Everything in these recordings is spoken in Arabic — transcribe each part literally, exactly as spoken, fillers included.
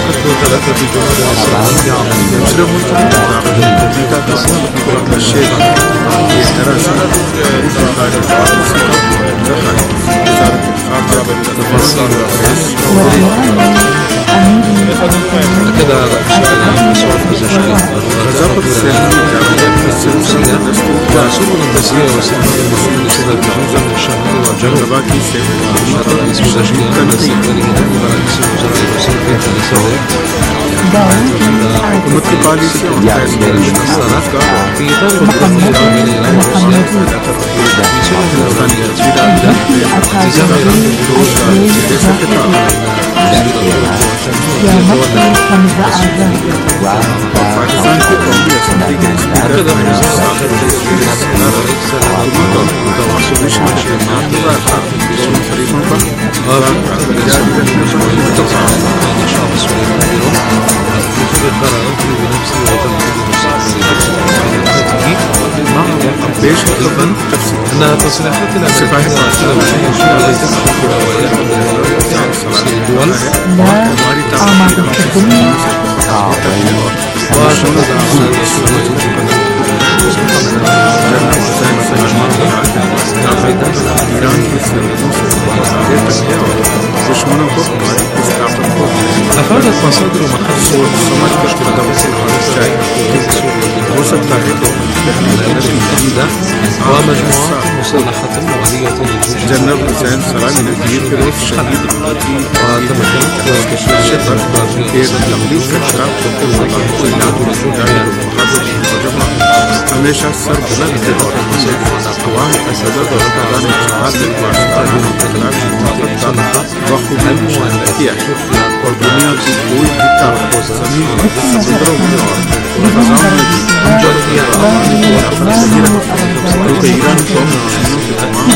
أدوا ثلاثة جنود إسرائيلية يجرمون تحديدا تصنع بقرة الشيخ دراسة تفصل كذا بشكل عام صور فيزيائية رزق السياسية وسبل التسوية وسبل المسؤولين لسبب الجنوب الشمالي والجنوب المناطق الفيزيائية التي تلي رئيس الوزراء الروسي لسبب في دور الدول العالمية إلى روسيا في سورة الأوغانية التزام إيران أن تصريحات الأمريكية الدول أفادت مصادر محلية ومجموعات مصالحة مالية جنرال حسين سلامي نتيجة شديد وتمكنت كشف أخبار في تمليك الشعب ہمیشہ سر بلند کے اور عوام کا صدر اور رکن اتحاد افغانستان کے خلاف موافقت کا بخوبی مشاہدہ کیا اور دنیا کی کوئی بھی طاقت زمین سمندروں میں اور فضاؤں میں بھی کیونکہ ایران کو مشینوں کے تمام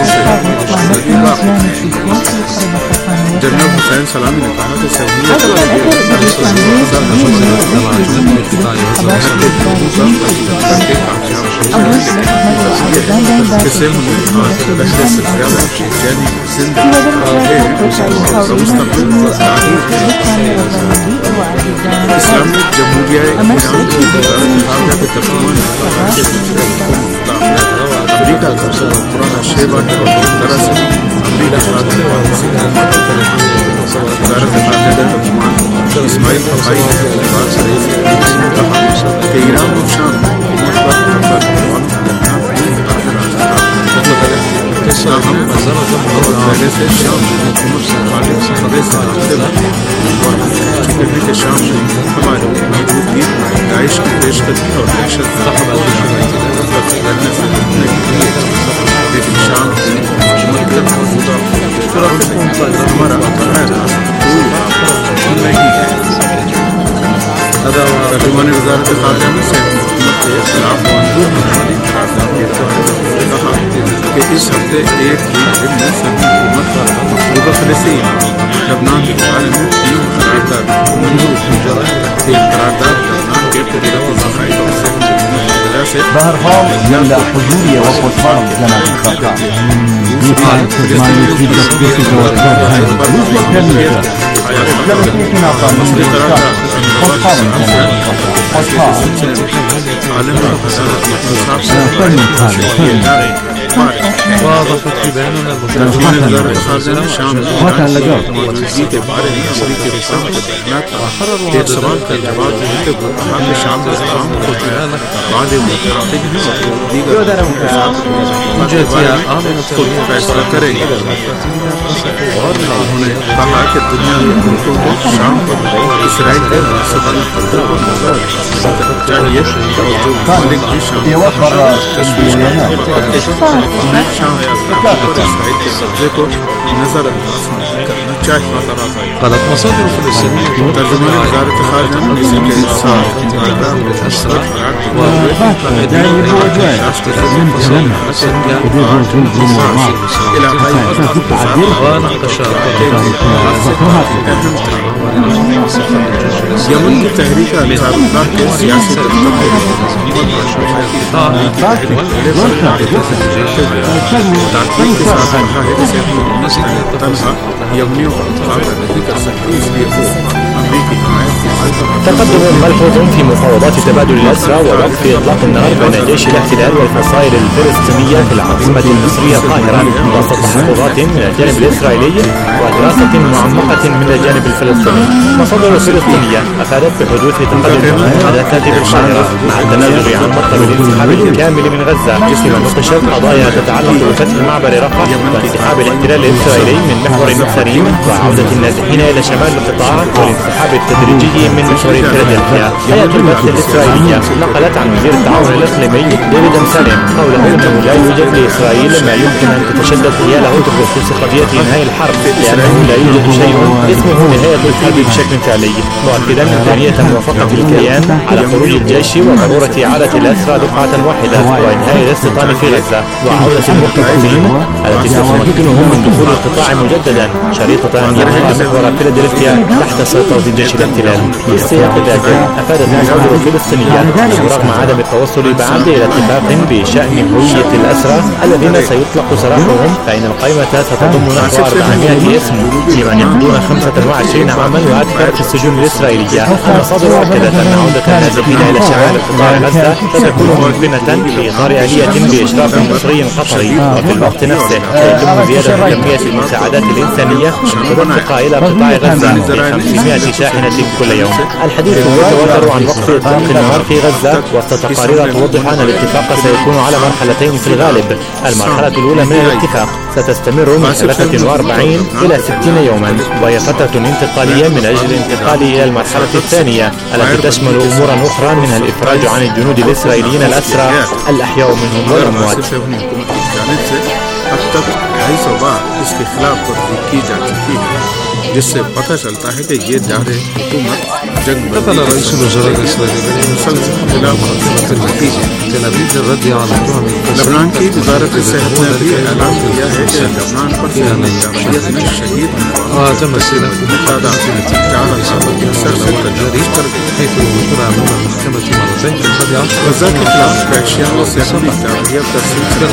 جنرل حسین سلامی نے کہا کہ سہولیت اسے پہلے سے زیادہ یعنی زندگی مستقبل اسلامی جمہوریہ ایران کی وزارت خارجہ کے ترجمان نے کہا کہ امریکہ کا پرانا شیبہ دراصل امریکہ خاتون پالیسی کا وزارت خارجہ کے ترجمان اسماعیل خفائی نے بات صحیح سے کہا کہ ایران اور شام حکومت پر حملہ ہم پہلے سے شام حکومت سے خالد صدر سے رابطے میں کرنے کے شام میں ہماری موجودگی داعش کی پیش قدمی اور دہشت کرنے سے روکنے کے لیے لیکن شام حکومت کے موجودہ ہمارا براہ راست نہیں ہے. ترجمان وزارت خارجہ نے صحت حکومت کے خلاف منظور ہماری اعتراضات کے کہا کہ اس ہفتے ایک ہی دن میں سبھی حکومت کا مفروضہ فلسطین لبنان کے بارے میں تین قرارداد منظور کی ایک قرارداد لبنان کے تجربہ باقاعدہ سے بهرحال من حضوري وقت فرض جناب الخطاب يفعل تجمعني في تطبيق الواجبات هذه الفلوس والكلمة جلسيتنا قانون الشعب خطاب جناب الخطاب خطاب واضح في بياننا ترجمان وزارت خارجہ نے شام موجودگی کے بارے میں امریکی رسالت کے بیانات کا ایک سوال کا جواب دیتے ہوئے کہا کہ شام کے عوام کو بعد متعاقب ہیں اور دیگر خود فیصلہ کرے گی. اور انہوں نے کہا کہ دنیا کے ملکوں کو شام پر اسرائیل کے منصوبہ بندر پر نظر رکھنا چاہیے اور جو مالک بھی شام پر تشویش کرنا انہیں شام پر اسرائیل کے قبضے کو نظر انداز کرنا چاہیے. قالت مصادر فلسطينية ترجمان وزارت خارجہ نے اسی کے ساتھ یمن کی تحریک انصار اللہ کے سیاسی دفتر کے تنہا یمنیوں کا مقابلہ نہیں کر سکتی، اس لیے وہ امریکہ في حماية تقدم ملحوظ في مفاوضات تبادل الأسرى ووقف إطلاق النار بين جيش الاحتلال والفصائل الفلسطينية في العاصمة المصرية القاهرة وسط تحفظات من الجانب الإسرائيلي ودراسة معمقة من الجانب الفلسطيني. مصادر فلسطينية أفادت بحدوث تقدم على كاتب القاهرة مع التنازل عن مطلب الانسحاب الكامل من غزة، فيما ناقشت قضايا تتعلق بفتح معبر رفح وانسحاب الاحتلال الإسرائيلي من محور النصرين وعودة النازحين إلى شمال القطاع والانسحاب التدريجي من محور فيلادلفيا. هيئة البث الإسرائيلية نقلت عن وزير التعاون الإقليمي ديفيد أمسالم قوله أنه لا يوجد لإسرائيل ما يمكن أن تتشدد حياله بخصوص قضية إنهاء الحرب، لأنه لا يوجد شيء اسمه نهاية الحرب بشكل فعلي، مؤكدا إمكانية موافقة الكيان على خروج الجيش وضرورة إعادة الأسرى دفعة واحدة وإنهاء الاستيطان في غزة وعودة المحتجزين التي سوف يمكنهم من دخول القطاع مجددا شريطة أن يبقى محور فيلادلفيا تحت سيطرة جيش الاحتلال. في السياق ذاته أفادت المصادر الفلسطينية أنه رغم عدم التوصل بعد إلى اتفاق بشأن هوية الأسرى الذين سيطلق سراحهم، فإن القائمة ستضم نحو أربعمائة اسم لمن يقضون خمسة وعشرين عاما وأكثر في السجون الإسرائيلية. المصادر أكدت أن عودة النازحين إلى شمال قطاع غزة ستكون ممكنة بإطار آلية بإشراف مصري قطري، وفي الوقت نفسه سيتم زيادة كمية المساعدات الإنسانية المتدفقة إلى قطاع غزة بخمسمائة شاحنة كل يوم. الحديث يتواتر عن وقف إطلاق النار في غزة وسط تقارير توضح أن الاتفاق سيكون على مرحلتين في الغالب. المرحلة الأولى من الاتفاق ستستمر من ثلاثة وأربعين إلى ستين يوما، وهي فترة انتقالية من أجل الانتقال إلى المرحلة الثانية التي تشمل أمورا أخرى منها الإفراج عن الجنود الإسرائيليين الأسرى الأحياء منهم والأموات. جس سے پتہ چلتا ہے کہ یہ دار حکومت جنگ نقل رئيس الوزراء الإسرائيلي خلاف لبنان کی وزارت صحت نے بھی اعلان کیا ہے کہ لبنان پر جمہوریت میں شہید وتم استئناف تعداد چار ہزار اکثر سے تجاوز کر گئی. حيث وقع أمام المحكمة مرتين في الحادي عشر غزہ کے خلاف وحشیات و سیاسی جمہوریت کا سلسلہ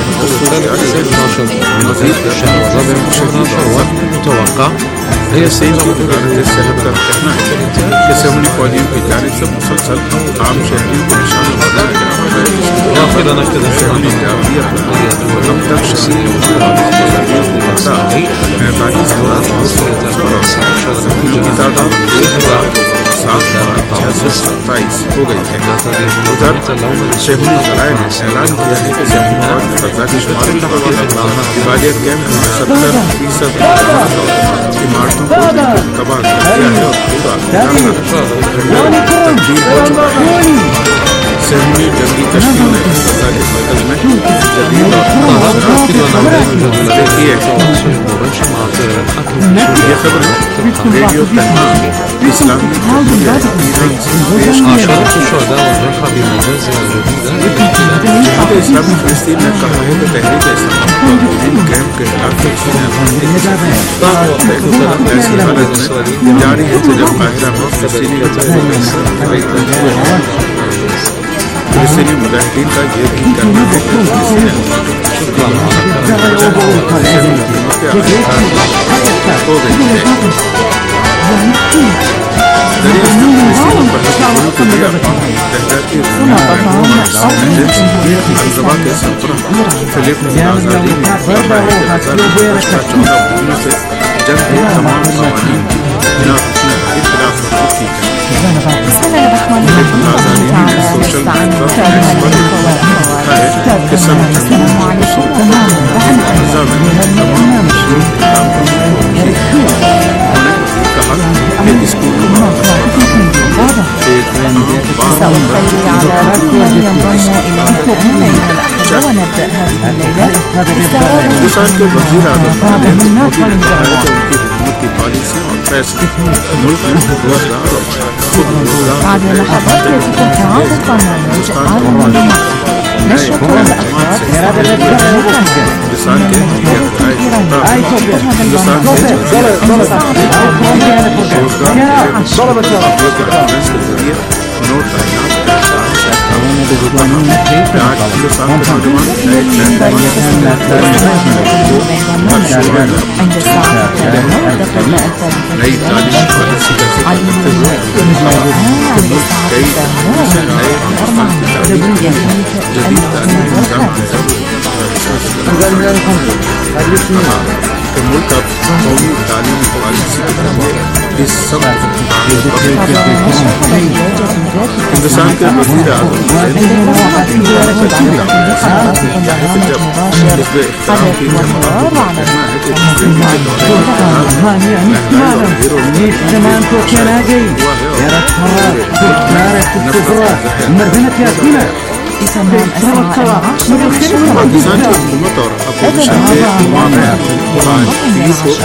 مزيد شهر الرابع والمتوقع هي سیدوں وزارت صحت کا کہنا ہے کہ سیمونی فوجیوں کی جانب سے مسلسل عام شہریوں کو نشانہ بنایا گیا ہے. وأخيرا أكد سیمونی جمہوریت اب تک شہید فوجیوں کی تعداد پینتالیس ہزار نو سو زخمیوں کی تعداد ایک ہزار سات سو ستائیس ہو گئی ہے. ادھر شہری ذرائع نے اعلان کیا ہے کہ سیمونی فوج نے غزہ کی شمالی حفاظت کیمپ میں ستر فیصد عمارتوں کو تباہ کر دیا ہے اور پورا تبدیل ہو چکا ہے. سیمونی جنگی کشتیوں نے غزہ کے مرکز میں جدید اور دیکھیے یہ خبر ریڈیو تہران اسلامی جمہوریہ ایران سے پیش کی ہے. جماعت اسلامی فلسطین نے کہا ہے کہ تحریک اسلام کیمپ کے خلاف ایسی حالت میں جاری ہے کہ جب قاہرہ میں فلسطینی فلسطینی مجاہدین کا یہ بھی کرنا ہے کہ فلسطین ہو گئی ہے. الزبا کے سربراہ فلپ آزادی نے کہا ہے کہ گزشتہ چودہ مہینوں سے جنگ کے تمام قوانین کی بنا رکھنے کے خلاف ورزی کی ہے. آزادی نے سوشل نیٹ ورک ایکس پر لکھا ہے کہ سب جنگوں غزہ میں تمام مشروط اقدامات کہا کہ اس کو ہندوستان کے وزیر اعظم نریندر مودی نے کہا ہے کہ ان کی حکومت کی پالیسی اور فیصلے ملک میں روزگار اور خود روزگار ہندوستان کے ہندوستان سے ذریعے نوٹ تعینات الإخوانيون كيف نطلق عند الساعة الثامنة دقيقة نئی تعلیم پالیسی کا ذکر کرتے ہوئے کئی نئے جدید تعلیمی نظام کی ضرورت کہ ملک اب قومی تعلیمی پالیسی کے ذریعے اس سب ہندوستان کے وزیر اعظم حزب اختلاف کی جماعتوں کو کہنا ہے کہ پاکستان کی حکومت اور اپوزیشن کے مابین تیس کو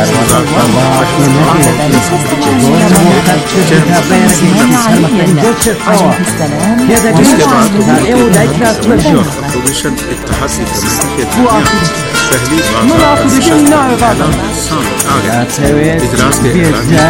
جس کے بعد اپوزیشن اتحادی کمیٹی کے درمیان پہلی بار اجلاس کے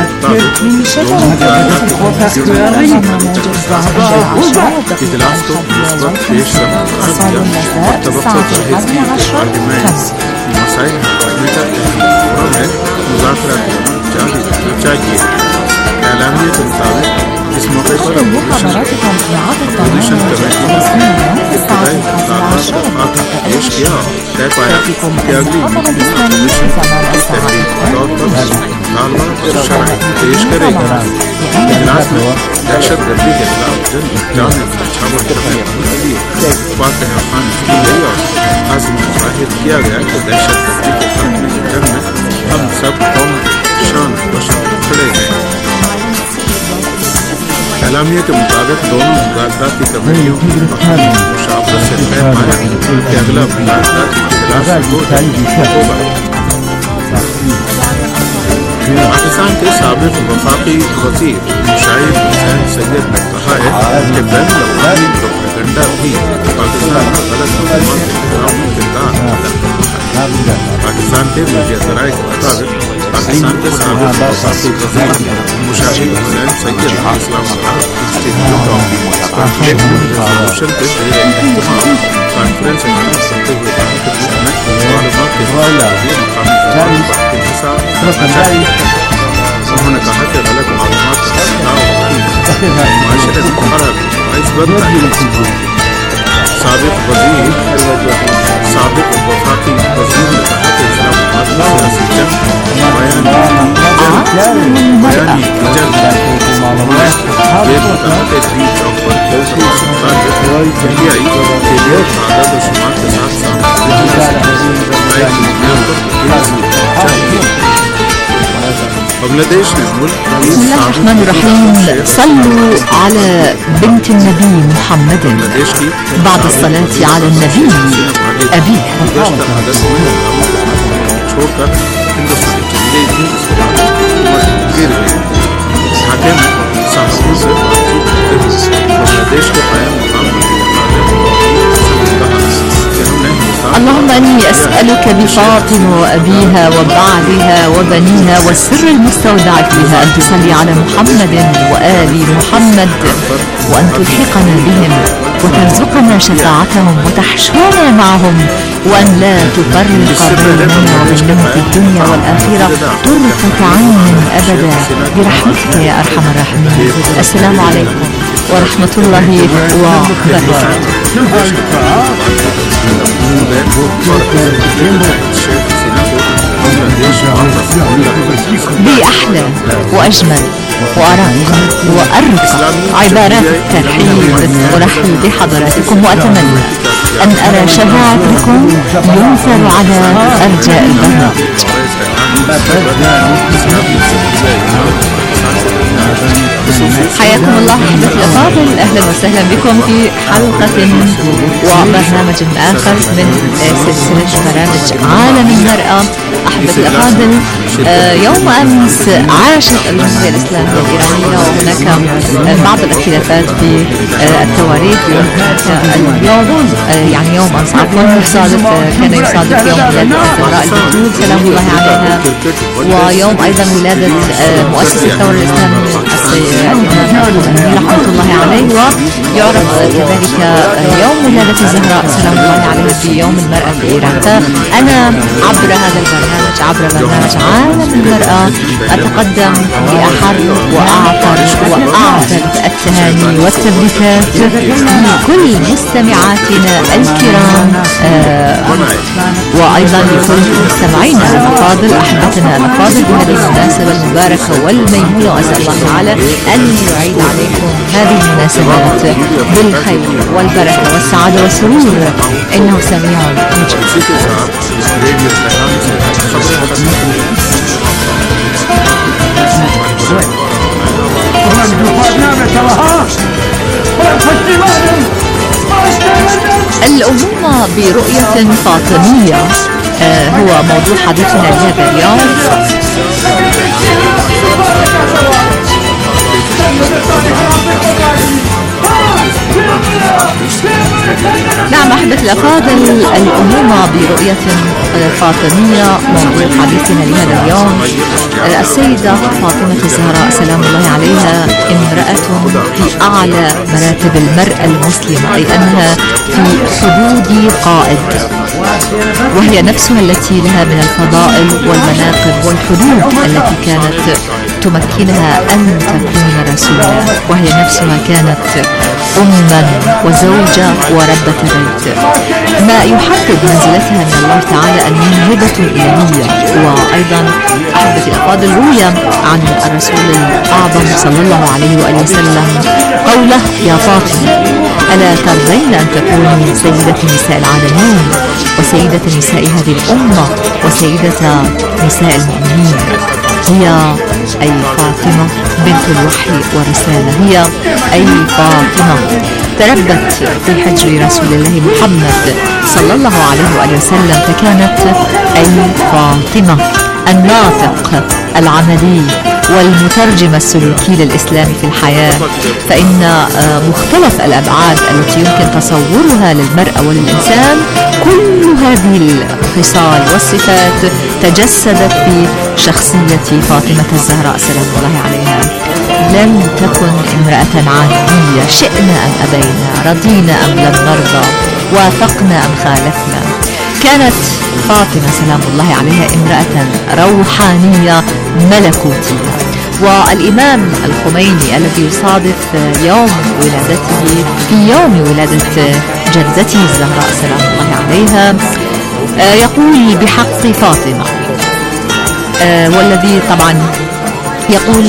اجلاس کو مثبت پیش رفت قرار دیا اور توقع پرہیز کی کہ پارلیمنٹ مسائل حل کرنے کے فورم میں مذاکرات ہونا جاری رکھنا چاہیے. اعلامیے کے مطابق اس موقع پر اپوزیشن کمیٹی نے ابتدائی مطالبات کا خاتمہ پیش کیا اور طے پایا کہ اگلی میٹنگ میں اپوزیشن تحریک کے طور پر مطالبات اور شرائط پیش کرے گی. اجلاس میں دہشت گردی کے خلاف جنگ جامع نچھاور کرنے کے لیے فاتحہ خوانی کی گئی اور عزم ظاہر کیا گیا کہ دہشت گردی کے خاتمے کی جنگ میں ہم سب قوم شان بشان کھڑے ہیں. اعلامیے کے مطابق دونوں مذاکراتی کمیٹیوں کی مشاورت سے طے پایا کہ اگلا مذاکراتی اجلاس ہوگا. پاکستان کے سابق وفاقی وزیر شاہد حسین سید نے کہا ہے کہ بین الاقوامی پروپیگنڈا بھی پاکستان کا غلط مسلمان کے ڈراؤنی کردار ادا کرتا ہے. پاکستان کے میڈیا ذرائع کے مطابق پاکستان کے سابق وفاقی وزیر مشاہد حسین سید اسلام آباد انسٹیٹیوٹ آف کانفلکٹ ریزولوشن کے زیر اہتمام کانفرنس میں کرتے ہوئے کہا کہ ملک میں معلومات کے مقامی قانون پر انحصار کرنا چاہیے. انہوں نے کہا کہ غلط معلومات کا پھیلاؤ معاشرے کو خراب باعث بنتا ہے. سابق وزیر سابق وفاقی وزیر نے کہا کہ اسلام آباد میں سیاسی جنگ بیانی بیانی جنگ یہ بتانا کہ ڈی چوک پر دو سو ستالیس انڈیائی کے لیے تعداد و شمار کے ساتھ سامنے بنگلہ دیش نے ملک. بسم الله الرحمن الرحيم. صلوا على بنت النبي محمد بعد الصلاة على النبي أبيه. چھوڑ کر ہندوستان چلی گئی تھی. اس کے بعد گر گئی. ڈھاکے میں صحافیوں سے بات چیت کرتے ہوئے بنگلہ دیش کے قائم مقام اللهم إني أسألك بفاطمة وأبيها وبعلها وبنيها والسر المستودع فيها أن تصلي على محمد وآل محمد وأن تلحقنا بهم وترزقنا شفاعتهم وتحشرنا معهم وأن لا تفرق بيننا وبينهم في الدنيا والآخرة طرفة عين أبدا برحمتك يا أرحم الراحمين. السلام عليكم ورحمة الله وبركاته. بأحلى وأجمل وأرق وأرقى عبارات الترحيب أرحب بحضراتكم وأتمنى أن أرى شفاعتكم ينثر على أرجاء البرنامج. حياكم الله أحبتي الأفاضل. أهلا وسهلا بكم في حلقة وبرنامج آخر من سلسلة برامج عالم المرأة. أحبتي الأفاضل، يوم أمس عاشت الجمهورية الإسلامية الإيرانية وهناك بعض الاختلافات في التواريخ. اليوم يعني يوم أمس عفوا يصادف كان يصادف يوم ولادة الزهراء البتول سلام الله عليها، ويوم أيضا ولادة مؤسس الثورة الإسلامية الإمام رحمة الله عليه. ويعرف كذلك يوم ولادة الزهراء سلام الله عليها في يوم المرأة في إيران. فأنا عبر هذا البرنامج عبر برنامج عالم المرأة أتقدم بأحر وأعطر وأعذب التهاني والتبريكات لكل مستمعاتنا الكرام آه وأيضا لكل مستمعينا الأفاضل أحبتنا الأفاضل بهذه المناسبة المباركة والميمونة. وأسأل الله تعالى أن يعيد عليكم هذه المناسبات بالخير والبركة والسعادة والسرور إنه سميع مجيب. الأمومة برؤية فاطمية آه هو موضوع حديثنا لهذا اليوم. نعم أحبة الأفاضل، الأمومة برؤية فاطمية موضوع حديثنا لهذا اليوم. السيدة فاطمة الزهراء سلام الله عليها امرأة في أعلى مراتب المرأة المسلمة، أي أنها في حدود قائد، وهي نفسها التي لها من الفضائل والمناقب والحدود التي كانت تمكنها أن تكون رسولا، وهي نفسها كانت أما وزوجة وربة بيت. ما يحدد منزلتها من الله تعالى أنها هبة إلهية. وأيضا أحبتي الأفاضل روي عن الرسول الأعظم صلى الله عليه وآله وسلم قوله: يا فاطمة ألا ترضين أن تكوني سيدة نساء العالمين وسيدة نساء هذه الأمة وسيدة نساء المؤمنين. هي أي فاطمة بنت الوحي والرسالة، هي أي فاطمة تربت في حجر رسول الله محمد صلى الله عليه وآله وسلم، فكانت أي فاطمة الناطق العملي والمترجم السلوكي للإسلام في الحياة. فإن مختلف الأبعاد التي يمكن تصورها للمرأة وللإنسان، كل هذه الخصال والصفات تجسدت في شخصية فاطمة الزهراء سلام الله عليها. لم تكن امرأة عادية، شئنا أم أبينا، رضينا أم لم نرضى، وافقنا أم خالفنا. كانت فاطمة سلام الله عليها امرأة روحانية ملكوتية. والإمام الخميني الذي يصادف يوم ولادته في يوم ولادة جدته الزهراء سلام الله عليها يقول بحق فاطمة، والذي طبعا يقول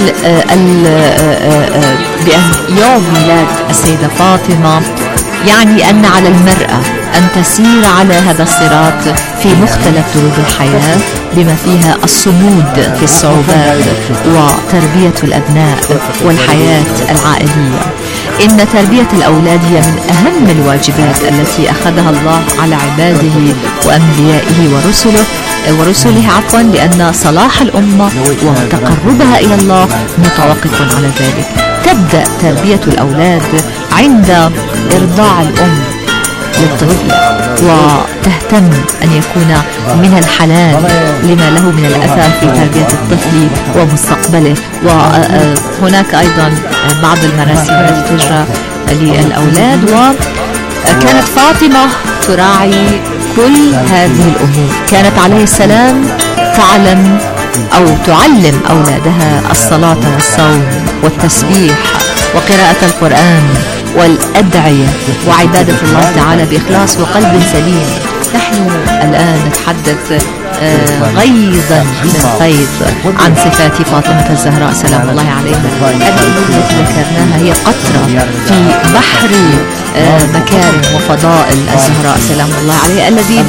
بأن يوم ميلاد السيدة فاطمة يعني أن على المرأة أن تسير على هذا الصراط في مختلف دروب الحياة، بما فيها الصمود في الصعوبات وتربية الأبناء والحياة العائلية. إن تربية الأولاد هي من أهم الواجبات التي أخذها الله على عباده وأنبيائه ورسله ورسله عفوا لأن صلاح الأمة وتقربها إلى الله متوقف على ذلك. تبدأ تربية الأولاد عند إرضاع الأم للطفل، وتهتم أن يكون من الحلال لما له من الأثر في تربية الطفل ومستقبله. وهناك أيضا بعض المراسم التي تجرى للأولاد، وكانت فاطمة تراعي كل هذه الأمور. كانت عليه السلام تعلم أو تعلم أولادها الصلاة والصوم والتسبيح وقراءة القرآن والأدعية وعبادة الله تعالى بإخلاص وقلب سليم. نحن الآن نتحدث غيظا من فيض عن صفات فاطمة الزهراء سلام الله عليها. الأمور التي ذكرناها هي قطرة في بحر مكارم وفضائل الزهراء سلام الله عليها، الذي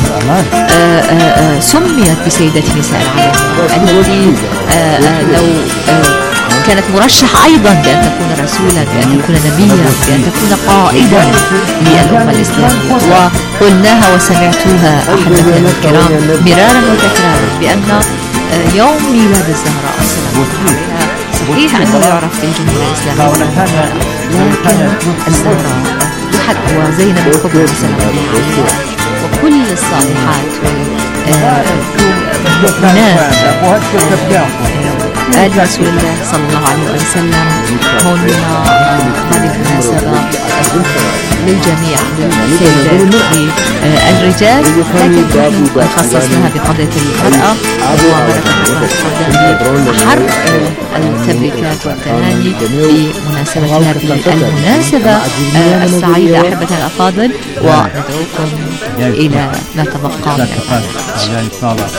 سميت بسيدة نساء العالمين، التي لو كانت مرشحة أيضا بأن تكون رسولا، بأن تكون نبيا، بأن تكون قائدا للأمة الإسلامية. وقلناها وسمعتوها أحبتنا الكرام مرارا وتكرارا بأن يوم ميلاد الزهراء سلام الله عليها صحيح أنه يعرف في الجمهورية الإسلامية، لكن الزهراء وزينب الكبرى سلام الله عليها وكل الصالحات والمؤمنات آل رسول الله صلى الله عليه وسلم. هون هذه المناسبة للجميع، للسيدات للرجال، لكن خصصناها بقضية المرأة وبركة حرب التبريكات والتهاني بمناسبة هذه المناسبة السعيدة. أحبتنا الأفاضل، وندعوكم إلى ما تبقى من الوقت.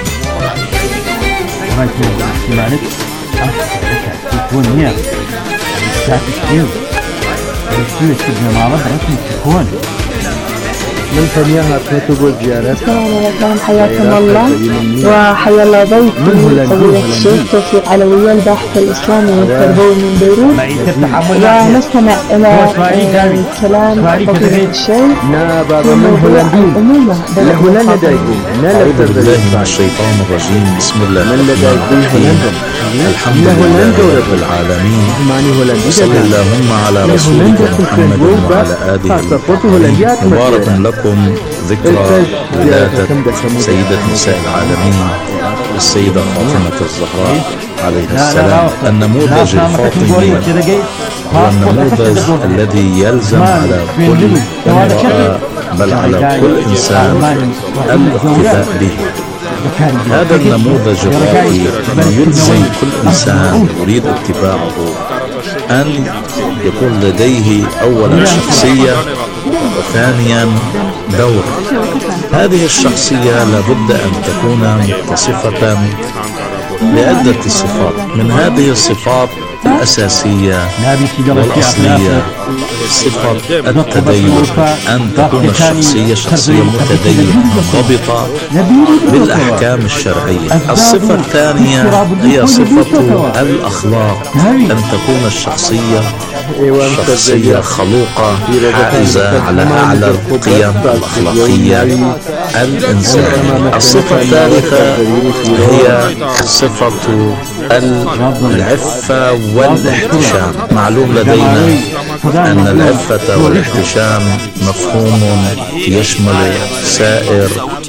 من ثانيها كتب الزيارات. السلام حياكم الله وحيا الله ضيفي فضيلة الشيخ توفيق علوية الباحث الإسلامي والتربوي من بيروت، ونستمع إلى كلام فضيلة الشيخ في موضوع الأمومة. لهولندا دايكم أعوذ بالله من الشيطان الرجيم. بسم الله الرحمن الرحيم. الحمد لله رب العالمين، صلى اللهم على رسولك محمد وعلى آله الطاهرين. مبارك لكم ذكرى ولادة سيدة نساء العالمين السيدة فاطمة الزهراء عليها السلام. النموذج الفاطمي هو النموذج الذي يلزم على كل امرأة بل على كل إنسان الاقتداء به. هذا النموذج الراقي يلزم كل إنسان يريد اتباعه أن يكون لديه أولا شخصية وثانيا دور. هذه الشخصية لابد أن تكون متصفة بعدة صفات. من هذه الصفات الأساسية والأصلية صفة التدين، أن تكون الشخصية شخصية متدينة منضبطة بالأحكام الشرعية. الصفة الثانية هي صفة الأخلاق، أن تكون الشخصية شخصية خلوقة حائزة على أعلى القيم الأخلاقية الإنسانية. الصفة الثالثة هي صفة العفة والاحتشام. معلوم لدينا أن العفة والاحتشام مفهوم يشمل سائر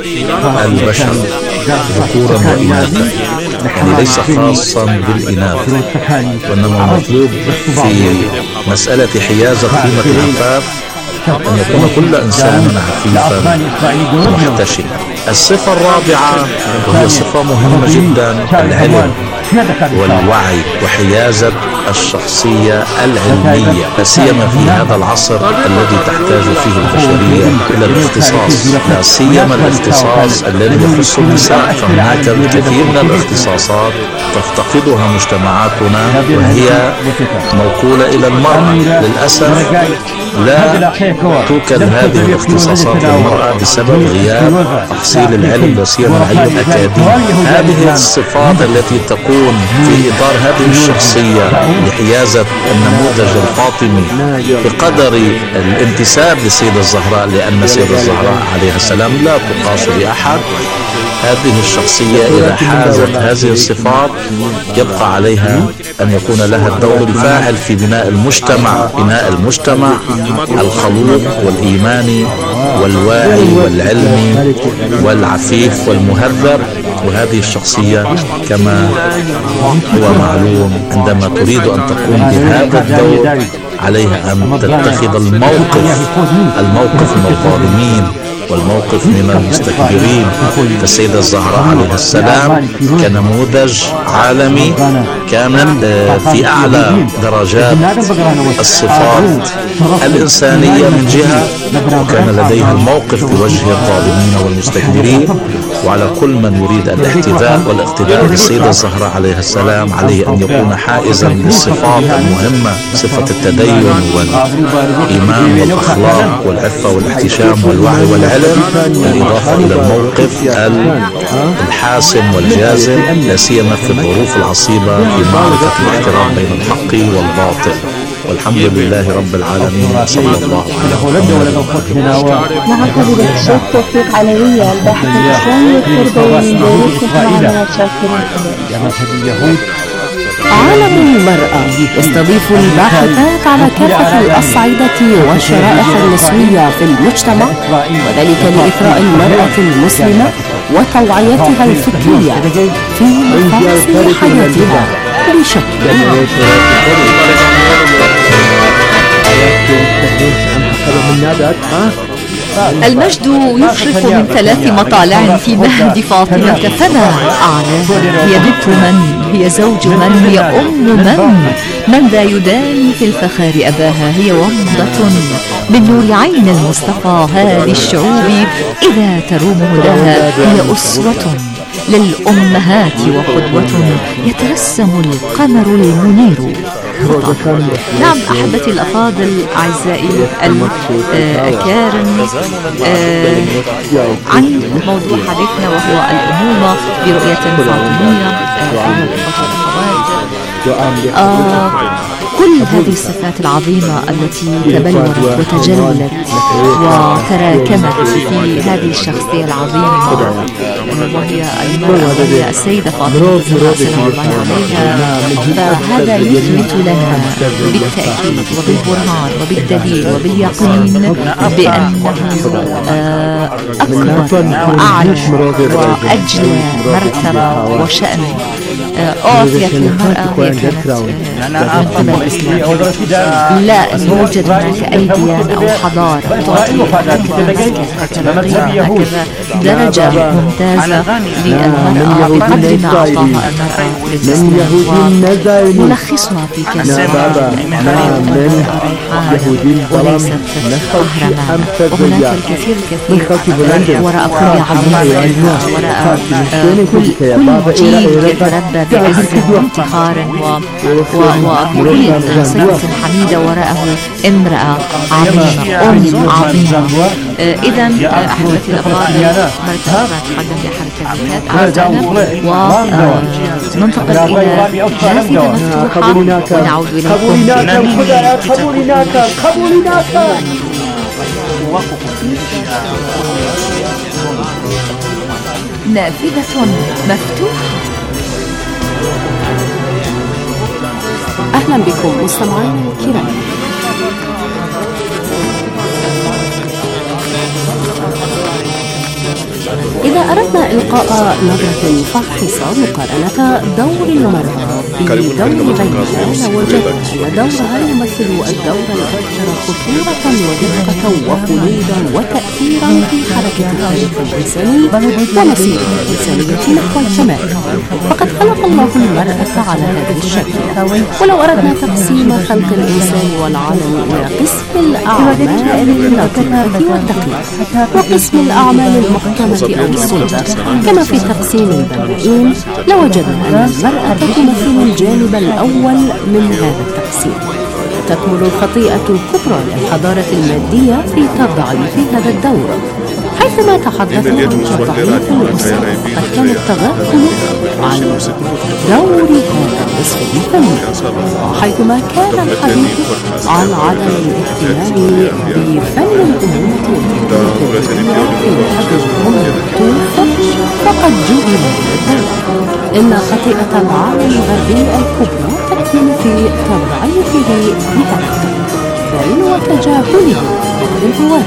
البشر ذكورا وإناثا، يعني ليس خاصا بالإناث، وإنما مطلوب في مسألة حيازة قيمة العفاف أن يكون كل إنسان عفيفا محتشما. الصفة الرابعة وهي صفة مهمة جدا، العلم والوعي وحيازة الشخصية العلمية، لا سيما في هذا العصر الذي تحتاج فيه البشرية إلى الاختصاص، لا سيما الاختصاص الذي يخص النساء. فهناك الكثير من الاختصاصات تفتقدها مجتمعاتنا وهي موكولة إلى المرأة. للأسف لا توكل هذه الاختصاصات للمرأة بسبب غياب تحصيل العلم، لا سيما العلم الأكاديمي. هذه الصفات التي تكون في إطار هذه الشخصية لحيازة النموذج الفاطمي بقدر الانتساب للسيدة الزهراء، لأن السيدة الزهراء عليها السلام لا تقاس بأحد. هذه الشخصية إذا حازت هذه الصفات يبقى عليها أن يكون لها الدور الفاعل في بناء المجتمع، بناء المجتمع الخلوق والإيماني والواعي والعلمي والعفيف والمهذب. وهذه الشخصية كما هو معلوم عندما تريد أن تقوم بهذا الدور عليها أن تتخذ الموقف الموقف من الظالمين والموقف من المستكبرين. فالسيدة الزهراء عليها السلام كنموذج عالمي كانت في أعلى درجات الصفات الإنسانية من جهة، وكان لديها الموقف بوجه الظالمين والمستكبرين. وعلى كل من يريد الاحتذاء والاقتداء بالسيدة الزهراء عليها السلام عليه أن يكون حائزا للصفات المهمة، صفة التدين والإيمان والأخلاق والعفة والاحتشام والوعي والعلم، بالإضافة إلى الموقف الحاسم والجازم، لا سيما في الظروف العصيبة في معرفة الاحترام بين الحق والباطل. والحمد لله رب العالمين، صلى الله عليه وسلم. مع فضيلة الشيخ توفيق علوية الباحث الإسلامي والتربوي من بيروت. معنا شاكرين. يا مذهب اليهود عالم المرأة يستضيف الباحثات على كافة الأصعدة والشرائح النسوية في المجتمع، وذلك لإثراء المرأة المسلمة وتوعيتها الفكرية في مفاصل حياتها بشكل المجد يشرق من ثلاث مطالع في مهد فاطمة، فما أعلاها؟ هي بنت من؟ هي زوج من؟ هي أم من؟ من ذا يداني في الفخار أباها؟ هي ومضة من نور عين المصطفى هذه الشعوب إذا تروم هداها. هي أسوة للأمهات وقدوة يترسم القمر المنير. نعم أحبتي الأفاضل أعزائي الأكارم، آه عن موضوع حديثنا وهو الأمومة برؤية فاطمية. آه آه كل هذه الصفات العظيمة التي تبلورت وتجلت وتراكمت في هذه الشخصية العظيمة وهي المرأة وهي السيدة فاطمة سلام الله عليها. فهذا يثبت لنا بالتأكيد وبالبرهان وبالدليل وباليقين بأنه أكبر وأعلى وأجلى مرتبة وشأن أعطيت للمرأة هي كانت من قبل الإسلام. لا يوجد هناك أي ديانة أو حضارة تعطي هكذا درجة ممتازة للمرأة بقدر ما أعطاها المرأة للإسلام، ونلخصها في كلمة وليست قهرمان. وهناك الكثير الكثير وراء كل عظيم، وراء كل جيل يتربى بعز وافتخار وكل صفة حميدة وراءه امرأة عظيمة، أم عظيمة. إذا أحبتي الأفاضل مرتبة تقدم لحركة الجهاد وننتقل إلى نافذة مفتوحة ونعود إليكم. نافذة مفتوحة. أهلا بكم مستمعينا الكرام. إذا أردنا إلقاء نظرة فاحصة مقارنة دور المرأة بدور غيرها لوجدنا أن دورها يمثل الدور الأكثر خطورة ودقة وخلودا وتأثيرا في حركة التاريخ الإنساني ومسيرة الإنسانية نحو الكمال. فقد خلق الله المرأة على هذا الشكل. ولو أردنا تقسيم خلق الإنسان والعالم إلى قسم الأعمال اللطيفة والدقيقة وقسم الأعمال المحكمة أو السلطة كما في تقسيم البنائين، لوجدنا أن المرأة تمثل الجانب الأول من هذا التقسيم. تكمن الخطيئة الكبرى للحضارة المادية في تضعيف هذا الدور. حيثما تحدثنا عن تضعيف الأسرة فقد كان التغافل عن دور هذا النصف الفني، وحيثما كان الحديث عن عدم الاهتمام بفن الأمومة والتربية في حد الأم توفى فقد جعل الدور. إن خطيئة العالم الغربي الكبرى تكمن في تضعيفه بهذا بل وتجاهله بالهواه.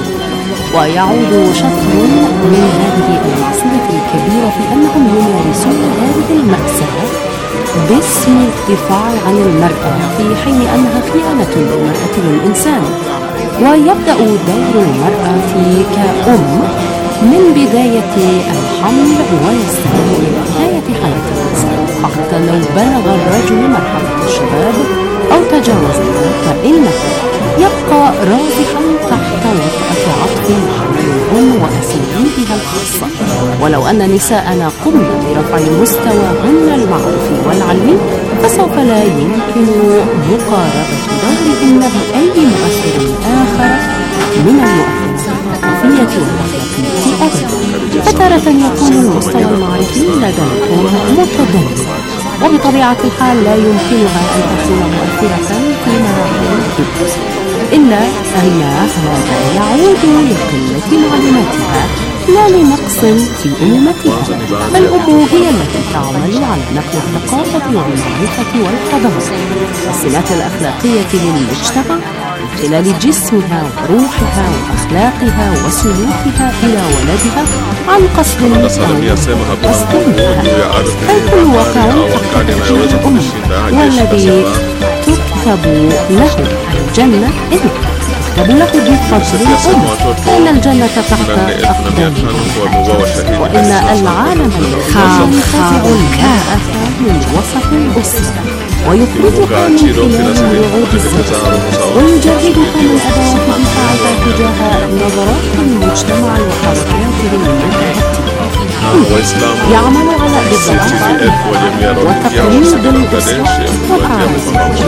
ويعود شطر من هذه المعصية الكبيرة في أنهم يمارسون هذه المأساة باسم الدفاع عن المرأة في حين أنها خيانة للمرأة والإنسان. ويبدأ دور المرأة كأم من بداية الحمل ويستمر إلى نهاية حياة الإنسان، حتى لو بلغ الرجل مرحلة الشباب أو تجاوزها فإنه يبقى رازحا تحت وطأة عطف على الأم وأساليبها الخاصة. ولو أن نساءنا قمن برفع مستواهن المعرفي والعلمي فسوف لا يمكن مقاربة دورهن بأي مؤثر آخر من المؤثرات الثقافية والأخلاقية أبدا. فتارة يكون المستوى المعرفي لدى الأم متدنسا، وبطبيعة الحال لا يمكنها أن تكون مؤثرة في مراحل التدريس، إلا أن هذا يعود لقلة معلوماتها لا لنقص في أمومتها، فالأم هي التي تعمل على نقل الثقافة والمعرفة والحضارة والسمات الأخلاقية للمجتمع من خلال جسمها وروحها وأخلاقها وسلوكها إلى ولدها عن قصد أو قصد منها. فكل واقع تحت الأم والذي تكتب له الجنة إذ تكتب له بفضل الأم، فإن الجنة تحت أقدامها، وإن العالم ينتزع الكاءة من وسط الأسرة ويخرجها من خلال وعود الزوج ويجردها من أدوات مساعدة تجاه نظرات المجتمع وحركات المتهتمة. يعمل على إبراز وتقليد الأسرة وتعزيز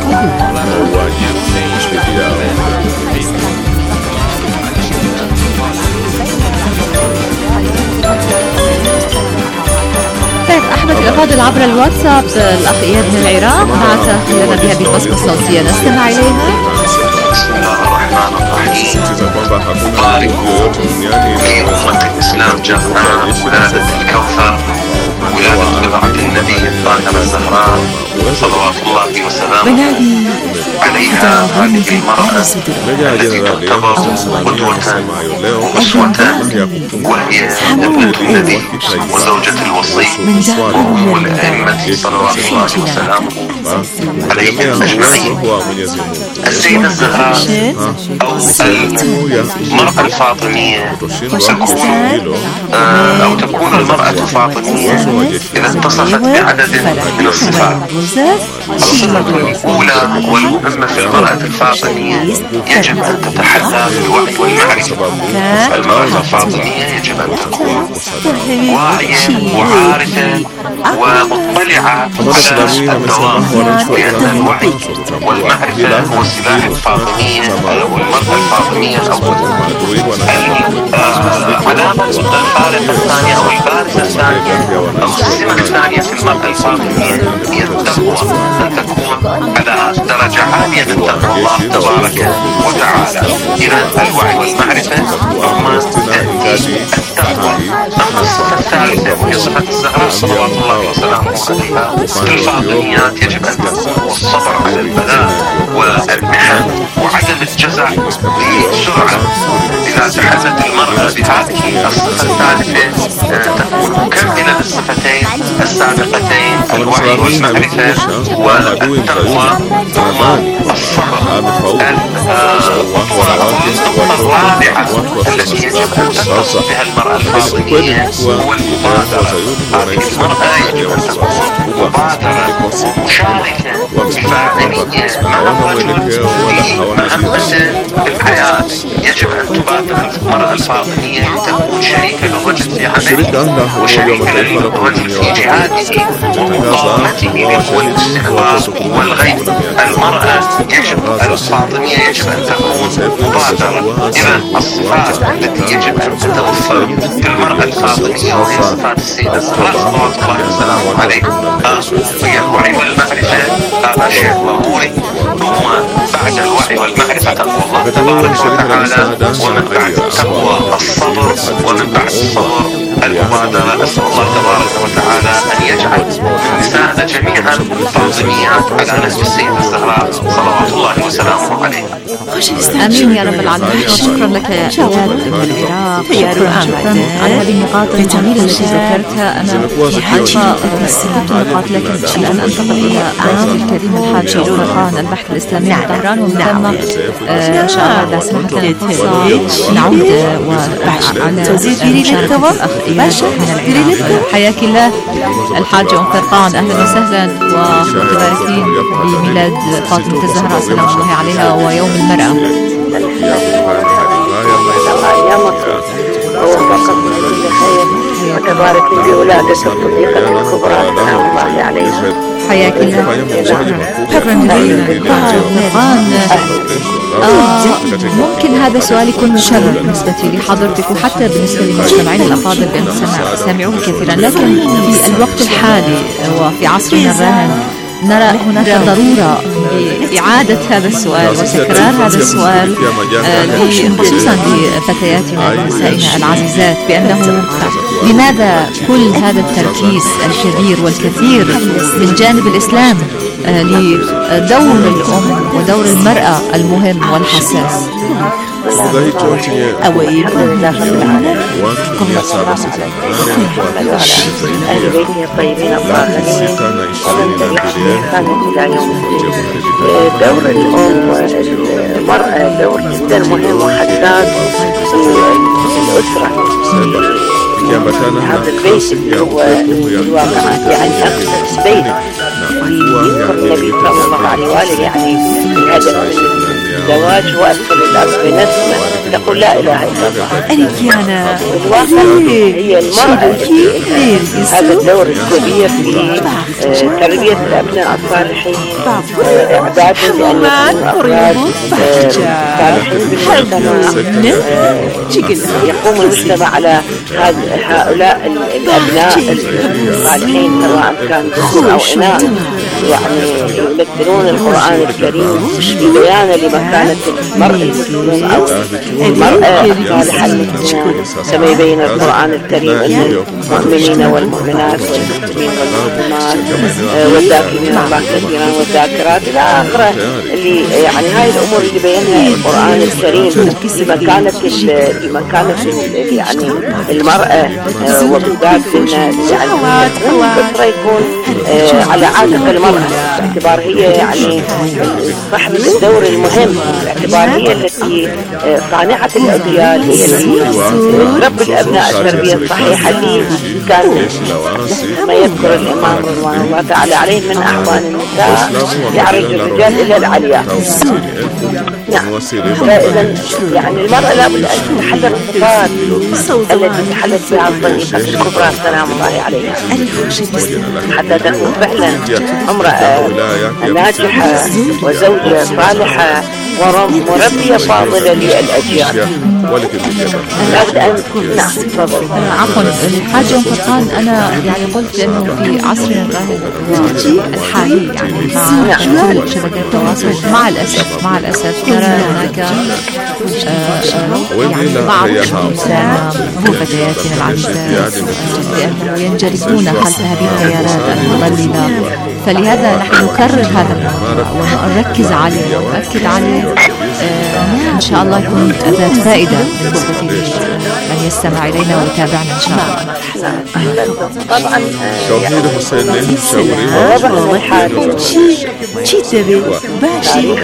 طيب أحمد الأفاضل عبر الواتساب الأخ إياد من العراق بعث لنا بهذه البصمة الصوتية، نستمع إليها. بسم الله الرحمن الرحيم. بارك في أمة الإسلام جمعاء ولادة الكوثر، ولادة بضعة النبي الطاهرة الزهراء صلوات الله وسلامه عليها، هذه المرأة التي تعتبر قدوة وأسوة، وهي ابنة النبي وزوجة الوصي وأم الأئمة صلوات الله وسلامه عليهم أجمعين. السيدة الزهراء أو المرأة الفاطمية تكون أو تكون المرأة الفاطمية إذا اتصفت بعدد من الصفات. الصفة الأولى والمهمة في المرأة الفاطمية يجب أن تتحلى بالوعي والمعرفة. المرأة الفاطمية يجب أن تكون واعية وعارفة ومطلعة على الدوام، لأن الوعي والمعرفة هو سلاح الفاطمية والمرأة الفاطمية الأولى. العلامة الفارقة الثانية أو البارزة الثانية أو السمة الثانية في المرأة الفاطمية هي التقوى، أن تكون على درجة عالية من تقوى الله تبارك وتعالى. إذا الوعي والمعرفة هما تأتي التقوى. أما الصفة الثالثة وهي صفة الزهراء صلوات الله وسلامه عليها، في الفاطميات يجب أن تكون الصبر على البلاء والمحن وعدم الجزع بسرعة. إذا تحلت المرأة بهذه الصفة الثالثة تكون مكملة للصفتين السابقتين، الوعي والمعرفة والتقوى، ثم الصبر. النقطة الرابعة التي يجب أن تتصف بها المرأة الفاطمية هو المبادرة. هذه المرأة يجب أن تكون مبادرة مشاركة فاعلية مع الرجل في مهمة في الحياة. يجب أن تبادر المرأة الفاطمية لتكون شريكة للرجل في عمله وشريكة للرجل في جهاده ومقاومته لقوى الاستعمار والغيب. المرأة يجب الفاطمية يجب أن تكون مبادرة. إذا الصفات التي يجب أن تتوفر في المرأة الفاطمية وهي صفات السيدة الزهراء صلوات الله وسلامه عليها هي الوعي والمعرفة. هذا شيء ضروري. ثم بعد الوعي والمعرفة تقوى الله تبارك وتعالى، ومن بعد التقوى الصبر، ومن بعد الصبر المبادرة. أسأل الله تبارك وتعالى أن يجعل نساءنا جميعا فاطميات على نهج السيدة الزهراء صلوات الله وسلامه عليها. آمين يا رب العالمين. وشكرا لك يا إياد من العراق، شكرا على هذه النقاط الجميلة التي ذكرتها. أنا حابة ذكرت نقاط، لكن الآن أنتقل إلى عزيزي الكريم الحاج فرقان البحث الإسلامي في طهران، ومن ثم إن شاء الله إذا سمحت الفرصة نعود وعلى مشاركة الأخ إياد من العراق. حياك الله الحاج أم فرقان، أهلا وسهلا ومتباركين بميلاد فاطمة الزهراء سلام الله عليها ويوم المرأة. ووفقكم لكل خير وتبارك بولادة الصديقة الكبرى سلام الله عليها. حياك الله. شكرا جزيلا فرقان. آه ممكن هذا السؤال يكون مشرف بالنسبة لحضرتك وحتى بالنسبة لمجتمعنا الأفاضل بأن سمعوه كثيرا، لكن في الوقت الحالي وفي عصرنا الراهن نرى هناك ضرورة لإعادة هذا السؤال وتكرار هذا السؤال خصوصا لفتياتنا ونسائنا العزيزات، بأنه لماذا كل هذا التركيز الكبير والكثير من جانب الإسلام لدور الأم ودور المرأة المهم والحساس؟ أوي أهل بيته الطيبين الطاهرين دور الأم والمرأة دور جدا مهم وحساس في الأسرة. هذا البيت اللي هو الواقع يعني أقصى البيت اللي يذكر النبي صلى الله عليه وآله يعني الهدف من الزواج هو أدخل الأرض بنفسه تقول لا إله إلا الله. أنا الواقع هي المرأة هذا الدور الكبير في تربية الأبناء الصالحين، إعدادهم لأن يكونوا أفراد صالحين بالمجتمع، يقوم المجتمع على هؤلاء الأبناء الصالحين سواء كان ذكور أو إناث، يعني يمثلون القرآن الكريم ببيان لمكانة المرء المسلم أو المرأة الصالحة المسلمة، كما يبين القرآن الكريم أن المؤمنين والمؤمنات والمسلمين والمسلمات والذاكرين الله كثيرا والذاكرات إلى آخره، اللي يعني هاي الأمور اللي بينها القرآن الكريم بمكانة بمكانة يعني المرأة، وبالذات أن يعني الأسرة يكون على عاتق المرأة باعتبار هي يعني صاحبة الدور المهم، باعتبار هي التي صانعة الأجيال، هي التي تربي الأبناء التربية الصحيحة اللي كان ما يذكر الإمام رضوان الله تعالى عليه من أحوال النساء يعرج الرجال إلى العليا. نعم، فإذا يعني المرأة لابد أن تتحلى الصفات التي تحلت بها الصديقة الكبرى سلام الله عليها حتى تكون فعلا امرأة ناجحة وزوجة صالحة ومربية فاضلة للأجيال. لابد أن نعم تفضل. عفوا الحاجة أم فرقان، أنا يعني قلت أنه في عصرنا الحالي يعني مع كل شبكات التواصل مع الأسف مع الأسف نرى هناك يعني بعض النساء وفتياتنا العزيزات لأنه ينجرفون خلف هذه التيارات المضللة، فلهذا نحن نكرر هذا الموضوع ونركز عليه ونؤكد عليه إن شاء الله يكون ذات فائدة بالنسبة لمن يستمع إلينا ويتابعنا إن شاء الله. طبعا توحيد حسين شوري وضع الحال شيء باشي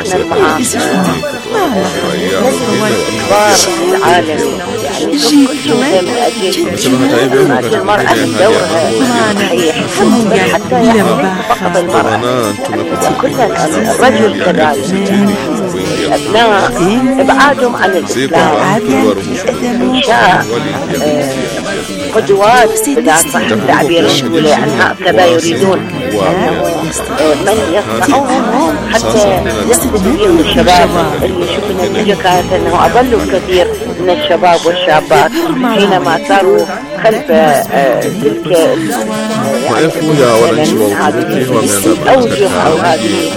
كبار العالم يعني كل شيء من أجل المرأة من دورها صحيح حتى يعني فقط المرأة كلنا الرجل كذلك، الأبناء ابعادهم عن الإسلام، إنشاء قدوات إذا صح التعبير الأولى يعني هكذا يريدون من يصنعوهم حتى يثبت بهم الشباب، اللي شفنا النتيجة كانت أنه أضلوا الكثير من الشباب والشابات حينما صاروا خلف تلك الأوجه أو هذه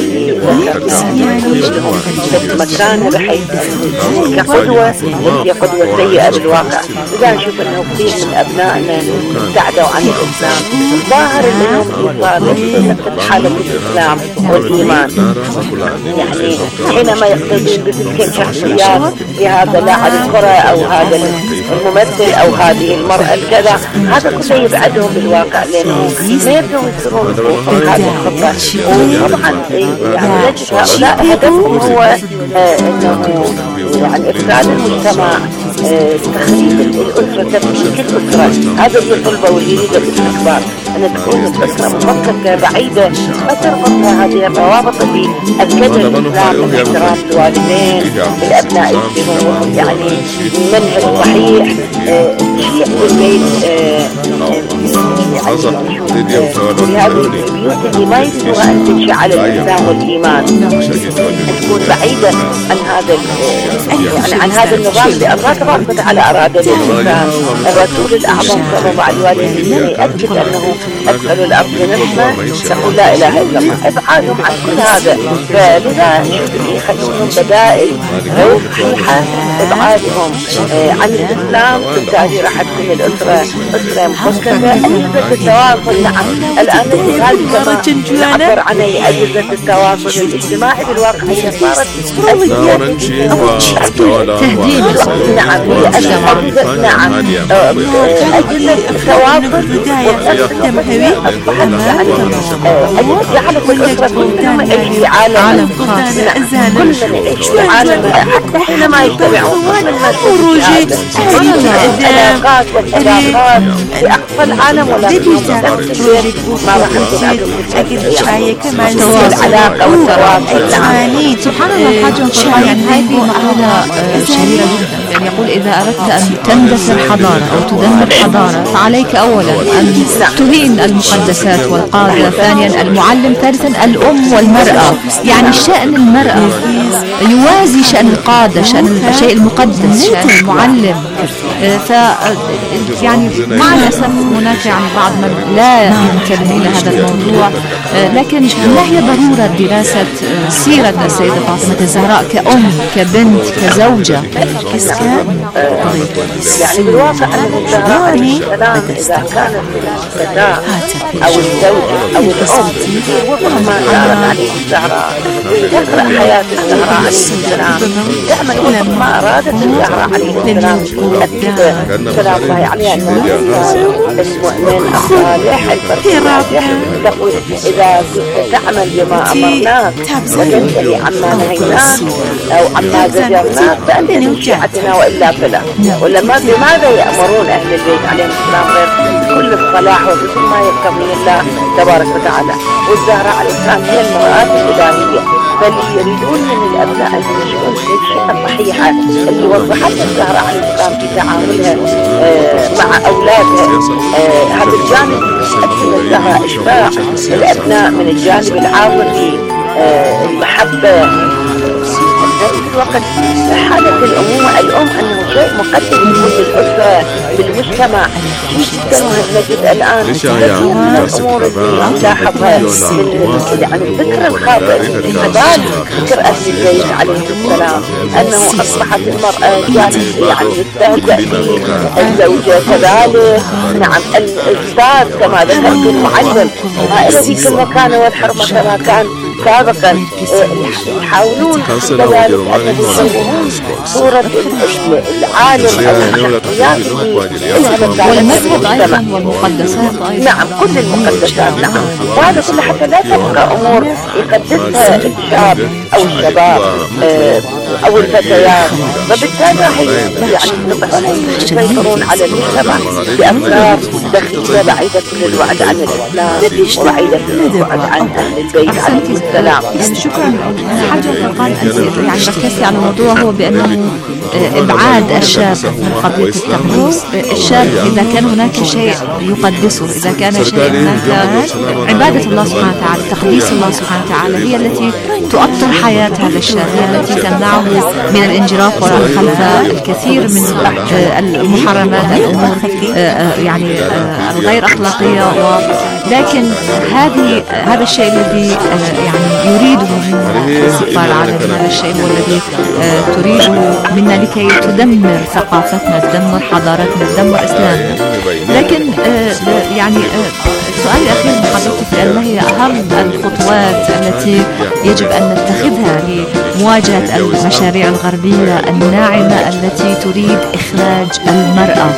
مكانها بحيث كقدوة هي قدوة سيئة بالواقع. إذا نشوف أنه كثير من أبنائنا ابتعدوا عن الإسلام، ظاهر أنهم يصابوا حالة الإسلام والإيمان، يعني حينما يقتدون بتلك الشخصيات بهذا لاعب الكرة أو هذا الممثل أو هذه المرأة الكذا، هذا كله يبعدهم بالواقع لأنه ما يبدون يصيرون هذه الخطة. وطبعا يعني يجب هؤلاء هدفهم هو أنه يعني إفساد المجتمع، تخريب الأسرة، تفكيك الأسرة، هذا اللي طلبه واللي يريده بالاستكبار، أن تكون الأسرة مفككة بعيدة ما تربطها هذه الروابط اللي أكدها الإسلام من احترام الوالدين الأبناء يصيرون يعني منهج صحيح، تشيع بالبيت في هذه البيوت اللي ما يريدوها أن تنشعل الإسلام والإيمان، تكون بعيدة عن هذا يعني عن هذا النظام اللي الله تبارك وتعالى أراد للإنسان. الرسول الأعظم صلى الله عليه وسلم يأكد أنه أسأل الأرض نعمة تقول لا إله إلا الله، إبعادهم عن كل هذا. فلذا يخلونهم بدائل غير صحيحة، إبعادهم عن الإسلام، بالتالي راح تكون الأسرة أسرة مفككة. أجهزة التواصل، نعم الآن هذه كما نعبر عن أجهزة التواصل الاجتماعي بالواقع هي صارت تهديد. نعم هي أجهزة، نعم أجهزة التواصل جعلت الأسرة كلهم يعيش في عالم خاص، كل من يعيش في عالم حتى حينما يجتمعون العلاقات والعلاقات في أقصى العالم ولا ما راح نكون العلاقة والتواصل. سبحان الله حاجة يعني هذه مقولة شهيرة جدا، يعني يقول إذا أردت أن تندثر حضارة أو تدمر حضارة فعليك أولا أن تهين المقدسات والقادة، ثانيا المعلم، ثالثا الأم والمرأة. يعني شأن المرأة يوازي شأن القادة، شأن الشيء المقدس، شأن المعلم. ف يعني مع الأسف هناك يعني بعض من لا ينتبه إلى هذا الموضوع، لكن ما هي ضرورة دراسة سيرة السيدة فاطمة الزهراء كأم، كبنت، كزوجة؟ يعني بالواقع أن الزهراء عليه السلام إذا كانت الفتاة أو الزوجة أو الأم وضع ما كانت عليه الزهراء، تقرأ حياة الزهراء عليه السلام، تعمل وفق ما أرادت الزهراء عليه السلام، تأكد سلام الله عليها المؤمن الصالح الناجح. تقول إذا كنت تعمل بما أمرناك وتنتهي عما نهيناك أو عما زجرناك فأنت من شيعتنا وإلا فلا. ولما بماذا يأمرون أهل البيت عليهم السلام غير كل الصلاح وبكل ما يقتضيه الله تبارك وتعالى؟ والزهراء عليه السلام هي المرآة الإلهية، فليريدون من الأبناء أن ينشئون الشيء الصحيحة اللي وضحتها الزهراء عليه السلام في تعاملها مع أولادها. هذا الجانب يقدم الزهراء إشباع الأبناء من الجانب العاطفي، المحبة. في الوقت حالة الأمومة الأم أنه شيء مقدم للأسرة بالمجتمع. جدا نجد الآن كثير من الأمور اللي نلاحظها عن الفكر الخاطئ قبال فكر أهل البيت عليه السلام، أنه أصبحت المرأة يعني يستهزأ به، الزوجة كذلك، نعم الأستاذ كما ذكرت المعلم ما إلى ذيك المكانة والحرمة كما كان سابقا. يحاولون كذلك أن يصورون صورة العالم الشخصيات والمذهب أيضا والمقدسات أيضا. نعم كل المقدسات، نعم. وهذا كله حتى لا تبقى أمور يقدسها الشاب أو الشباب أو الفتيات، فبالتالي راح يعني يسيطرون على المجتمع بأفكار دخيلة بعيدة كل الوعد عن الإسلام وبعيدة كل الوعد عن أهل البيت عليه السلام. شكرا. حاجة فقط أنت يعني ركزتي على الموضوع هو بأنه إبعاد الشاب من قضية التقديس. الشاب إذا كان هناك شيء يقدسه، إذا كان شيء هناك عبادة الله سبحانه وتعالى، تقديس الله سبحانه وتعالى هي التي تؤطر حياة هذا الشاب، هي التي تمنعه من الانجراف وراء خلف الكثير من المحرمات، الأمور يعني الغير أخلاقية. لكن هذه هذا الشيء الذي يعني يريده منا سفر العالم، هذا الشيء هو الذي تريده منا لكي تدمر ثقافتنا، تدمر حضارتنا، تدمر إسلامنا. لكن يعني السؤال الأخير من حضرتك، ما هي أهم الخطوات التي يجب أن نتخذها لمواجهة المشاريع الغربية الناعمة التي تريد إخراج المرأة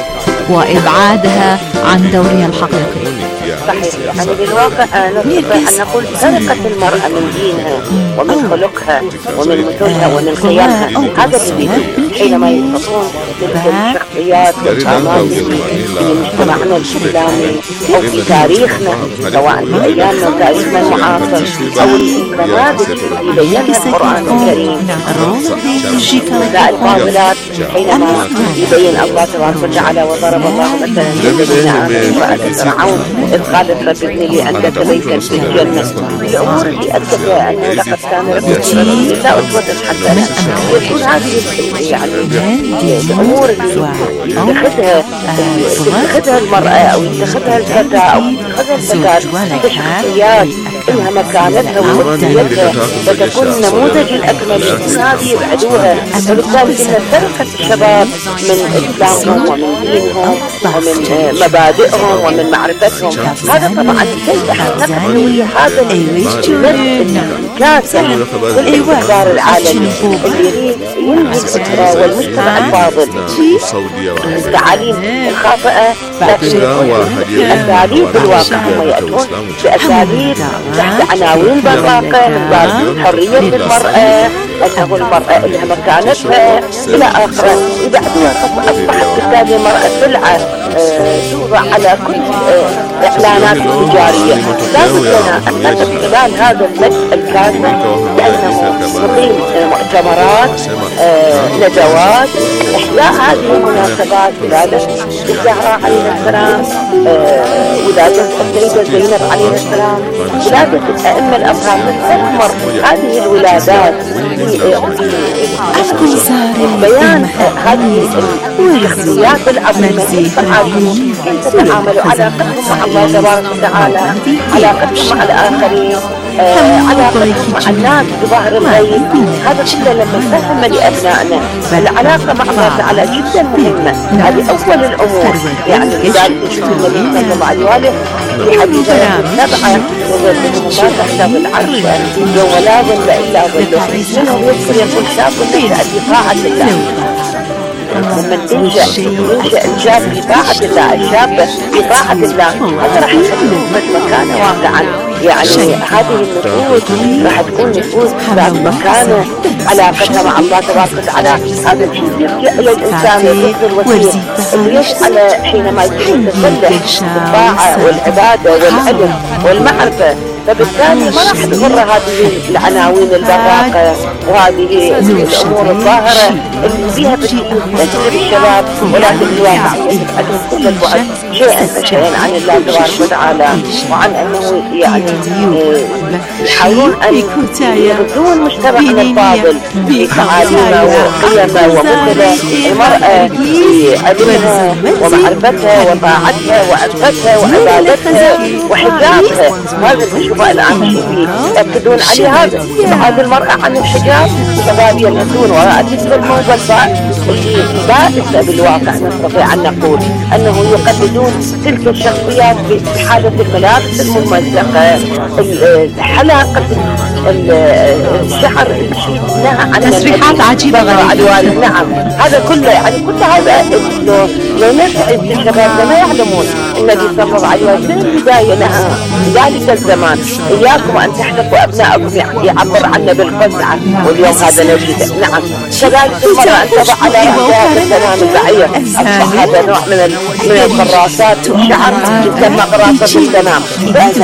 وإبعادها عن دورها الحقيقي؟ صحيح. يعني بالواقع نستطيع أن نقول سرقة المرأة من دينها ومن خلقها ومن مثلها ومن قيمها. هذا الذي حينما يستطيعون تلك الشخص الشخصيات والقامات في مجتمعنا الإسلامي أو في تاريخنا، سواء في أيامنا وتاريخنا المعاصر أو النماذج التي بينها القرآن الكريم. نساء الفاضلات حينما يبين الله تبارك وتعالى وضرب الله مثلا امرأة فرعون إذ قالت رب ابن لي عندك بيتا في الجنة، الأمور اللي أدت أنه لقد كان ربي لا أسوة حسنة. يكون هذه يعني الأمور اللي يتخذها يتخذها المرأة أو يتخذها الفتى أو يتخذها الفتاة كشخصيات إنها مكانتها ومسؤوليتها فتكون النموذج الأكمل، يكون هذه يبعدوها. ولذلك إن سرقة الشباب من إسلامهم ومن دينهم ومن مبادئهم ومن معرفتهم، هذا طبعا كي أحد نقل هذا الكاسح والاعتبار العالمي اللي يريد ينهي الأسرة والمجتمع الفاضل التعاليم الخاطئة، لكن الأساليب الواقع هم يأتون بأساليب تحت عناوين براقة من باب حرية المرأة، أنه المرأة لها مكانتها إلى آخره. يبعدوها أصبحت بالتالي المرأة سلعة توضع على كل إعلانات التجارية. لابد لنا أن نقف خلال هذا المد الكاسح بأنه نقيم مؤتمرات ندوات إحياء هذه المناسبات، ولادة الزهراء عليه السلام، ولادة السيدة زينب عليه السلام، ولادة الأئمة الأبرار، تستثمر هذه الولادات بيان هذه الشخصيات العظيمة كيف تتعاملوا علاقتهم مع الله تبارك وتعالى، علاقتهم مع الآخرين، علاقتهم مع الناس بظهر الغيب. هذا كله لما نفهم لأبنائنا العلاقة مع الله تعالى جدا مهمة. هذه أول الأمور. يعني لذلك النبي صلى الله عليه وآله في حديث سبعة وظلهم ما تحت العرش يوم لا ظل إلا ظله، منهم يذكر يقول شاب نشأ بطاعة الله. ومن ينشأ ينشأ الشاب بطاعة الله، الشاب بطاعة الله، هذا راح يكون مكانه واقعا. يعني هذه النفوس راح تكون نفوس ذات مكانه، علاقتها مع الله تبارك وتعالى. هذا الشيء يرجع الى الانسان يكون الوسيل اللي يشعل حينما يكون يتصلح بالطاعه والعباده والعلم والمعرفه. فبالتالي ما راح تغر هذه العناوين البراقه وهذه الامور الظاهره اللي فيها تجذب الشباب، ولكن الواقع يجعلهم كل الوقت شيئا فشيئا عن الله تبارك وتعالى، وعن انه يعني يحاولون ان يردون مجتمعنا الفاضل بتعاليمه وقيمه ومثله المراه في علمها ومعرفتها وطاعتها وعفتها وعبادتها وحجابها. هذا الاشياء الان فيه يأكدون عليه. هذا هذه المراه عن الحجاب، شباب يلبسون وراء تلك الموظفات اللي بائسه بالواقع. نستطيع ان نقول انه يقلدون تلك الشخصيات في حاله الملابس الممزقه، حلاقه الشعر نهى عن تسريحات عجيبه غريبه. نعم هذا كله يعني كل هذا لو نسعد الشباب ما يعلمون النبي صلى الله عليه وسلم من البدايه نهى في ذلك الزمان اياكم ان تحلقوا ابنائكم، يعني يعبر عنا بالقزعه، واليوم هذا نجد. نعم كذلك المراه ان تضع على راسها بالسنام البعير، اصبح هذا نوع من من القراصات الشعر يسمى قراصه السنام. هذا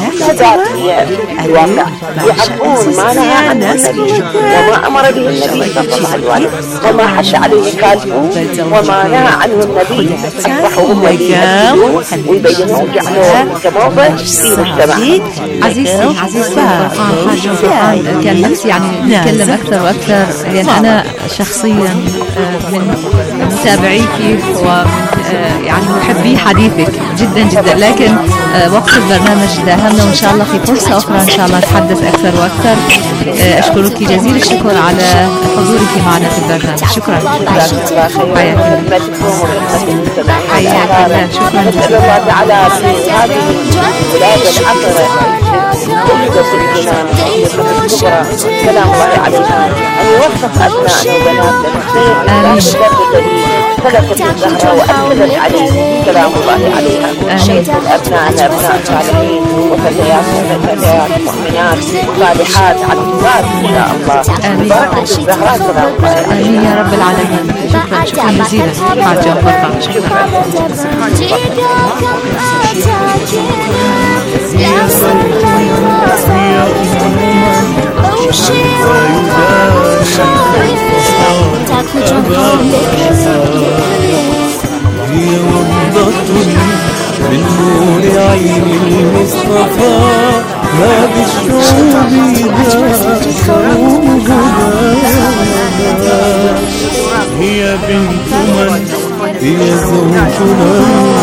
هي الواقع، يعرفون ما نهى عنه النبي وما امر به النبي صلى الله عليه وسلم وما حث عليه خالفه وما نهى عنه النبي، اصبحوا هم يبينون ويبينون جعلوه كموضع في مجتمعنا. عزيزتي عزيزتي فرحان كان نفسي يعني نتكلم اكثر واكثر، لان انا شخصيا من متابعيك ويعني محبي حديثك جدا جدا، لكن وقت البرنامج داهمنا، وان شاء الله في فرصه اخرى ان شاء الله نتحدث اكثر واكثر. اشكرك جزيل الشكر على حضورك معنا في البرنامج. شكرا شكرا حياك الله. حياك الله. شكرا نسأل الله تعالى في هذه البلاد العطرة وحدة الجنان الكبرى الزهراء سلام الله عليها أن يوفق أبنائنا وبناتنا سلكت الزهراء وأكدت عليه سلام الله عليها ويجعل أبنائنا أبناء صالحين وفتيات فتيات مؤمنات صالحات عفيفات إن شاء الله بركة الزهراء سلام الله عليها. آمين يا رب العالمين. شكرا شكرا جزيلا حاجة فرقة. شكرا. هي وضة من نور عين المصطفى ما بالشعوب هي بنت من هي زوجنا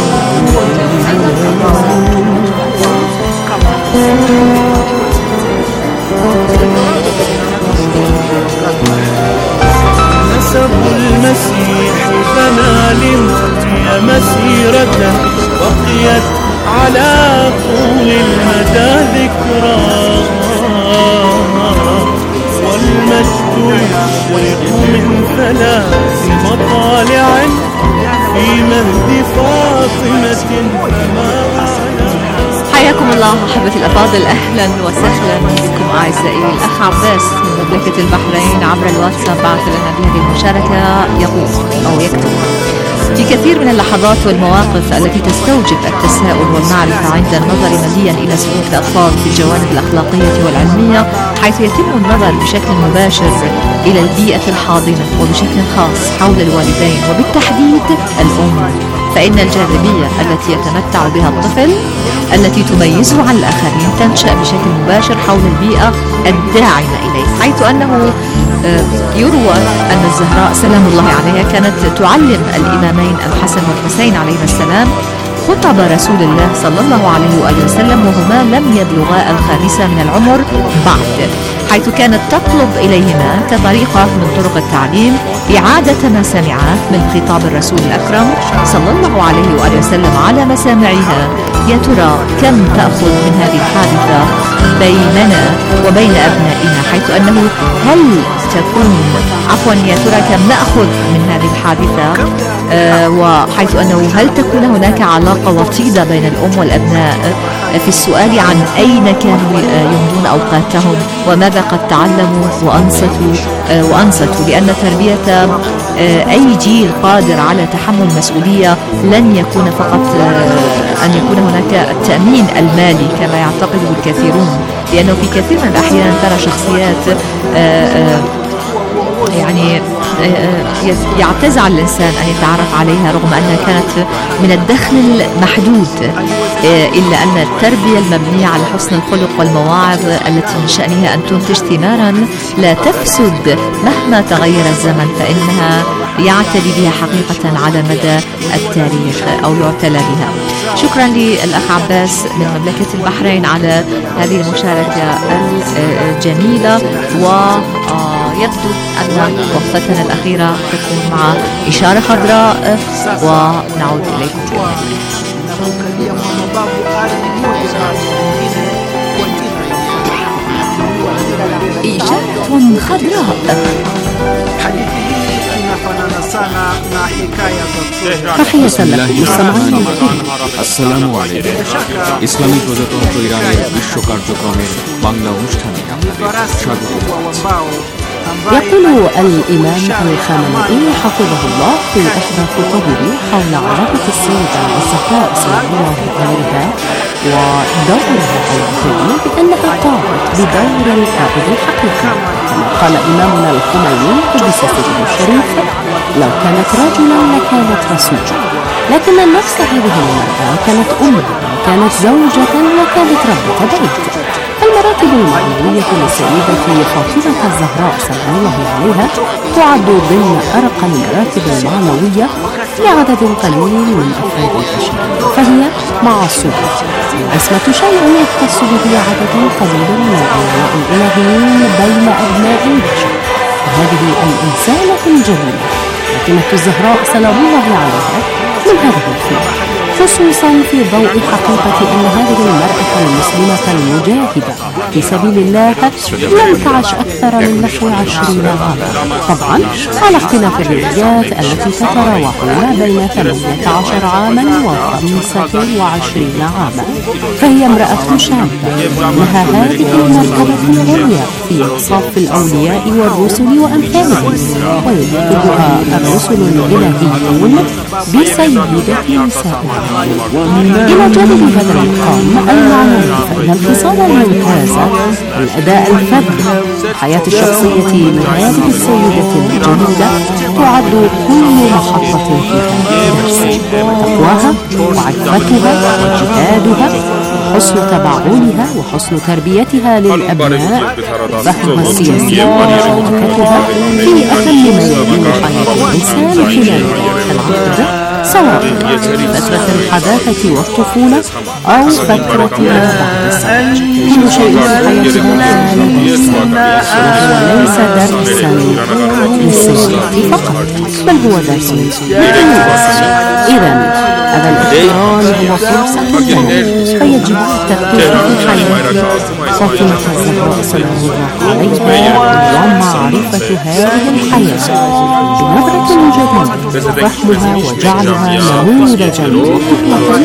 نسب المسيح بنى لمريم مسيرة بقيت على طول المدى ذكرى والمجد يشرق من ثلاث مطالع في مهد فاطمة فما حياكم الله أحبتي الأفاضل، أهلا وسهلا بكم أعزائي. الأخ عباس من مملكة البحرين عبر الواتساب بعث لنا بهذه المشاركة يقول أو يكتب: في كثير من اللحظات والمواقف التي تستوجب التساؤل والمعرفة عند النظر مليا إلى سلوك الأطفال في الجوانب الأخلاقية والعلمية، حيث يتم النظر بشكل مباشر إلى البيئة الحاضنة وبشكل خاص حول الوالدين وبالتحديد الأم، فإن الجاذبية التي يتمتع بها الطفل التي تميزه عن الآخرين تنشأ بشكل مباشر حول البيئة الداعمة إليه، حيث أنه يروى أن الزهراء سلام الله عليها كانت تعلم الإمامين الحسن والحسين عليهما السلام خطب رسول الله صلى الله عليه وآله وسلم وهما لم يبلغا الخامسة من العمر بعد، حيث كانت تطلب إليهما كطريقة من طرق التعليم إعادة ما سمعا من خطاب الرسول الأكرم صلى الله عليه وآله وسلم على مسامعها. يا ترى كم تأخذ من هذه الحادثة بيننا وبين أبنائنا، حيث أنه هل تكون عفوا يا ترى كم نأخذ من هذه الحادثة آه وحيث أنه هل تكون هناك علاقة وطيدة بين الأم والأبناء في السؤال عن أين كانوا يمضون أوقاتهم وماذا قد تعلموا وأنصتوا آه وأنصتوا لأن تربية آه أي جيل قادر على تحمل مسؤولية لن يكون فقط آه أن يكون هناك التأمين المالي كما يعتقد الكثيرون، لأنه في كثير من الأحيان ترى شخصيات آآ آآ يعني يعتزع الإنسان أن يتعرف عليها رغم أنها كانت من الدخل المحدود، إلا أن التربية المبنية على حسن الخلق والمواعظ التي من شأنها أن تنتج ثمارا لا تفسد مهما تغير الزمن فإنها يعتدي بها حقيقة على مدى التاريخ أو يعتلى بها. شكرا للأخ عباس من مملكة البحرين على هذه المشاركة الجميلة، ويبدو أن وقفتنا الأخيرة تكون مع إشارة خضراء ونعود إليكم إشارة خضراء. تحية لكم السمعين. السلام عليكم. ইসলামী প্রজাতন্ত্র ইরানের বিশ্ব কার্যক্রমের বাংলা অনুষ্ঠানে আপনাদের স্বাগত। يقول الإمام الخامنئي حفظه الله في إحدى خطبه حول علاقة السيدة الزهراء سلام الله عليها ودورها الديني بأنها قامت بدور القائد الحقيقي، كما قال إمامنا الخميني قدس سره الشريف: لو كانت رجلا لكانت رسولا، لكن نفس هذه المرأة كانت أما وكانت زوجة وكانت ربة بيت. المراتب المعنوية للسيدة فاطمة الزهراء سلام الله عليها تعد ضمن أرقى المراتب المعنوية لعدد قليل من أفراد البشر، فهي معصومة. العصمة شيء يختص به عدد قليل من الأولياء الإلهيين بين أبناء البشر، وهذه الإنسانة الجميلة فاطمة الزهراء سلام الله عليها من هذه الفئة، خصوصا في ضوء حقيقة أن هذه المرأة المسلمة المجاهدة في سبيل الله لم تعش أكثر من نحو عشرين عاما، طبعا على اختلاف الروايات التي تتراوح ما بين ثمانية عشر عاما وخمسة وعشرين عاما. فهي امرأة شابة لها هذه المرتبة العليا في صف الأولياء والرسل وأمثالهم، ويلقبها الرسل الإلهيون بسيدة نسائهم. إلى جانب هذا المقام المعنوي فإن الخصال الممتازة والأداء الفذ الحياة الشخصية لهذه السيدة الجميلة تعد كل محطة فيها نفسها، تقواها وعفتها وجهادها وحسن تبعولها وحسن تربيتها للأبناء وفهمها السياسي ومشاركتها في أهم ميادين حياة الإنسان خلال العقد، سواء فترة الحداثة والطفولة أو فترة ما بعد الزواج. كل شيء في حياتنا وليس درسا للسيدة فقط، بل هو درس لكل إذن هذا الاختيار هو فرصة لنا، فيجب التركيز في حياة فاطمة الزهراء سلام الله عليها ومعرفة هذه الحياة بنظرة جديدة، فهمها وجعلها نموذجا لحكمة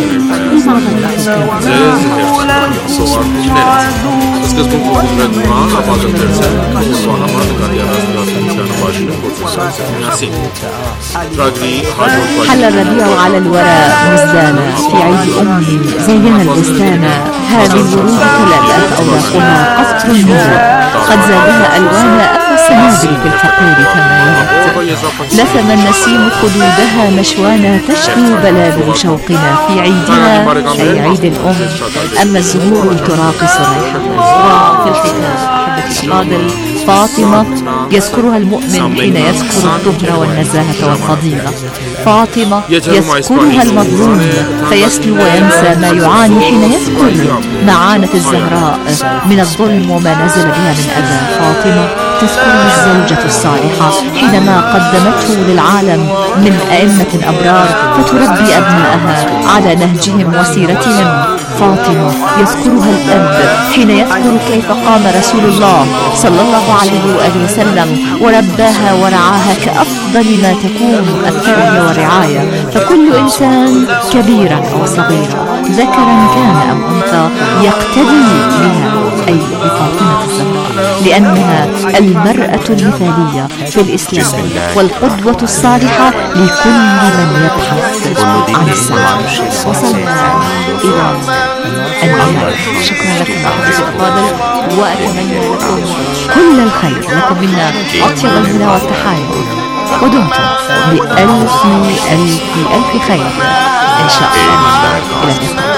حل الربيع على الورى مزدانا في عيد أمي زينا البستانة، هذه الورود تلالت أوراقها قطر النور قد زادها ألوانا أما السنابل في الحقول كما يرد، لثم النسيم خدودها مشوانا تشدو بلابل شوقنا في عيدنا أي عيد الأم، أما الزهور تراقص ريحها. وفي الختام أحبتي الفاضل فاطمة يذكرها المؤمن حين يذكر الطهر والنزاهة والفضيلة، فاطمة يذكرها المظلوم فيسلو وينسى ما يعاني حين يذكر معانة الزهراء من الظلم وما نزل بها من أذى. فاطمة تذكرها الزوجة الصالحة حينما قدمته للعالم من أئمة أبرار فتربي أبنائها على نهجهم وسيرتهم. فاطمة يذكرها الأب حين يذكر كيف قام رسول الله صلى الله عليه وآله وسلم ورباها ورعاها كأفضل ما تكون التربية والرعاية، فكل إنسان كبيرا أو صغيرا ذكرا كان أم أنثى يقتدي بها أي بفاطمة الزهراء، لأنها المرأة المثالية في الإسلام والقدوة الصالحة لكل من يبحث عن السعادة. وصلنا إلى النهاية. شكرا لكم أحبتي الأفاضل، وأتمنى لكم كل الخير، لكم منا أطيب الهنا والتحايا، ودمتم بألف ألف ألف خير إن شاء الله. إلى اللقاء.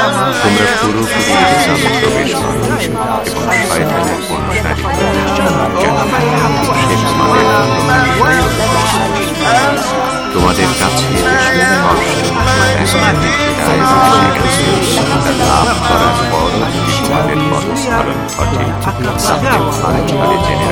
তোমাদের কাছে লাভ করার পর তোমাদের পদস্খলন ঘটে, তাহলে জেনে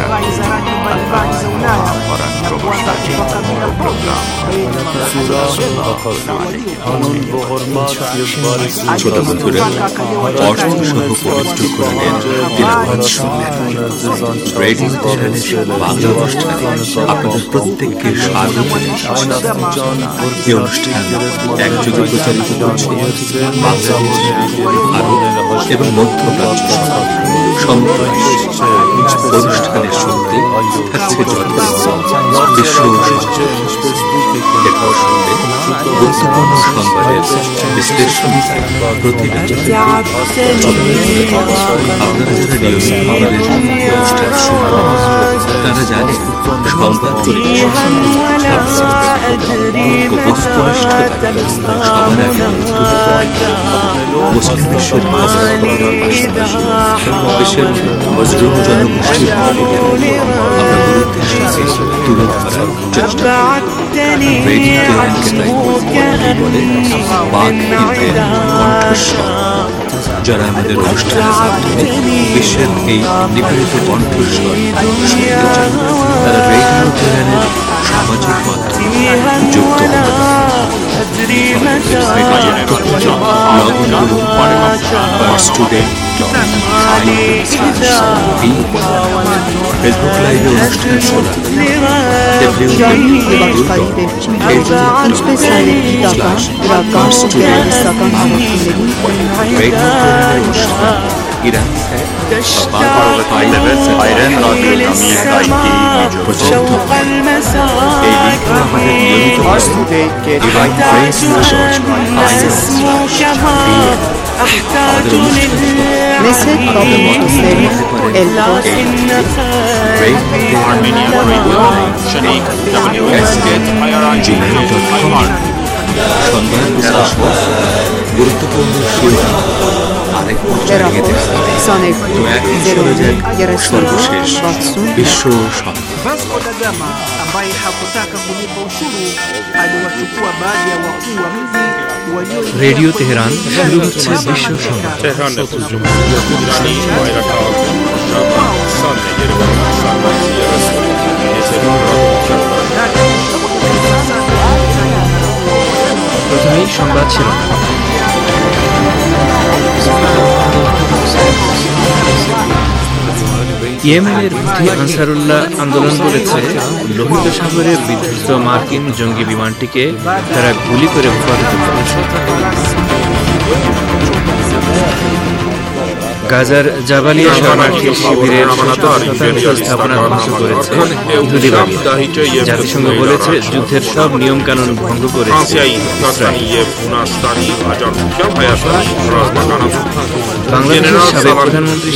ছোট বন্ধুরা অর্থ সহ পবিত্র কোরআনের তিলাওয়াত শুনলেন। রেডিও বাংলা অনুষ্ঠানে আপনাদের প্রত্যেককে স্বাগত এই অনুষ্ঠান একযোগে প্রচারিত করছে বাংলাদেশ, ভারত এবং মধ্যপ্রাচ্য সমগ্র বিশ্বে। অনুষ্ঠানের শুরুতে থাকছে বিশ্ব গুরুত্বপূর্ণ সংবাদের বিশ্লেষণ প্রতিবেদন। আপনারা যারা নিয়মিত অনুষ্ঠান শুনবেন তারা জানেন সংবাদ পরিবেশন সবার আগে মুসলিম বিশ্বের বিশ্বের মজলুম জনগোষ্ঠীর আমরা গুরুত্বের সাথে তুলে ধরার চেষ্টা যারা আমাদের অনুষ্ঠানের মাধ্যমে বিশ্বের এই নিপীড়িত কণ্ঠস্বর তারা রেডিও চ্যানেলের সামাজিক মাধ্যমে যুক্ত হতে تدري متى ফেসবুক লাইভে অনুষ্ঠান শোনা ইরান আইরেন রাডিও নামিয়ে গাইতে شوق المساء أحتاج গুরুত্বপূর্ণ শিরোনাম আরেক পর্যায়ে সর্বশেষ বিশ্ব Vasco da Gama ambaye hakutaka kulipa ushuru aliwachukua baadhi ya wakuu wa mji walio radio Tehran শুরু হচ্ছে বিশ্ব সংবাদ প্রথমেই সংবাদ ছিল ইয়েমেনের হুথি আনসারুল্লাহ আন্দোলন বলেছে লোহিত সাগরে বিধ্বস্ত মার্কিন জঙ্গি বিমানটিকে তারা গুলি করে পরাজিত করেছে। গাজার জাবালিয়া শরণার্থী শিবিরের শতাংশ স্থাপনা ধ্বংস করেছে ইহুদি বাহিনী। জাতিসংঘ বলেছে যুদ্ধের সব নিয়ম কানুন ভঙ্গ করেছে বাংলাদেশের সাবেক প্রধানমন্ত্রী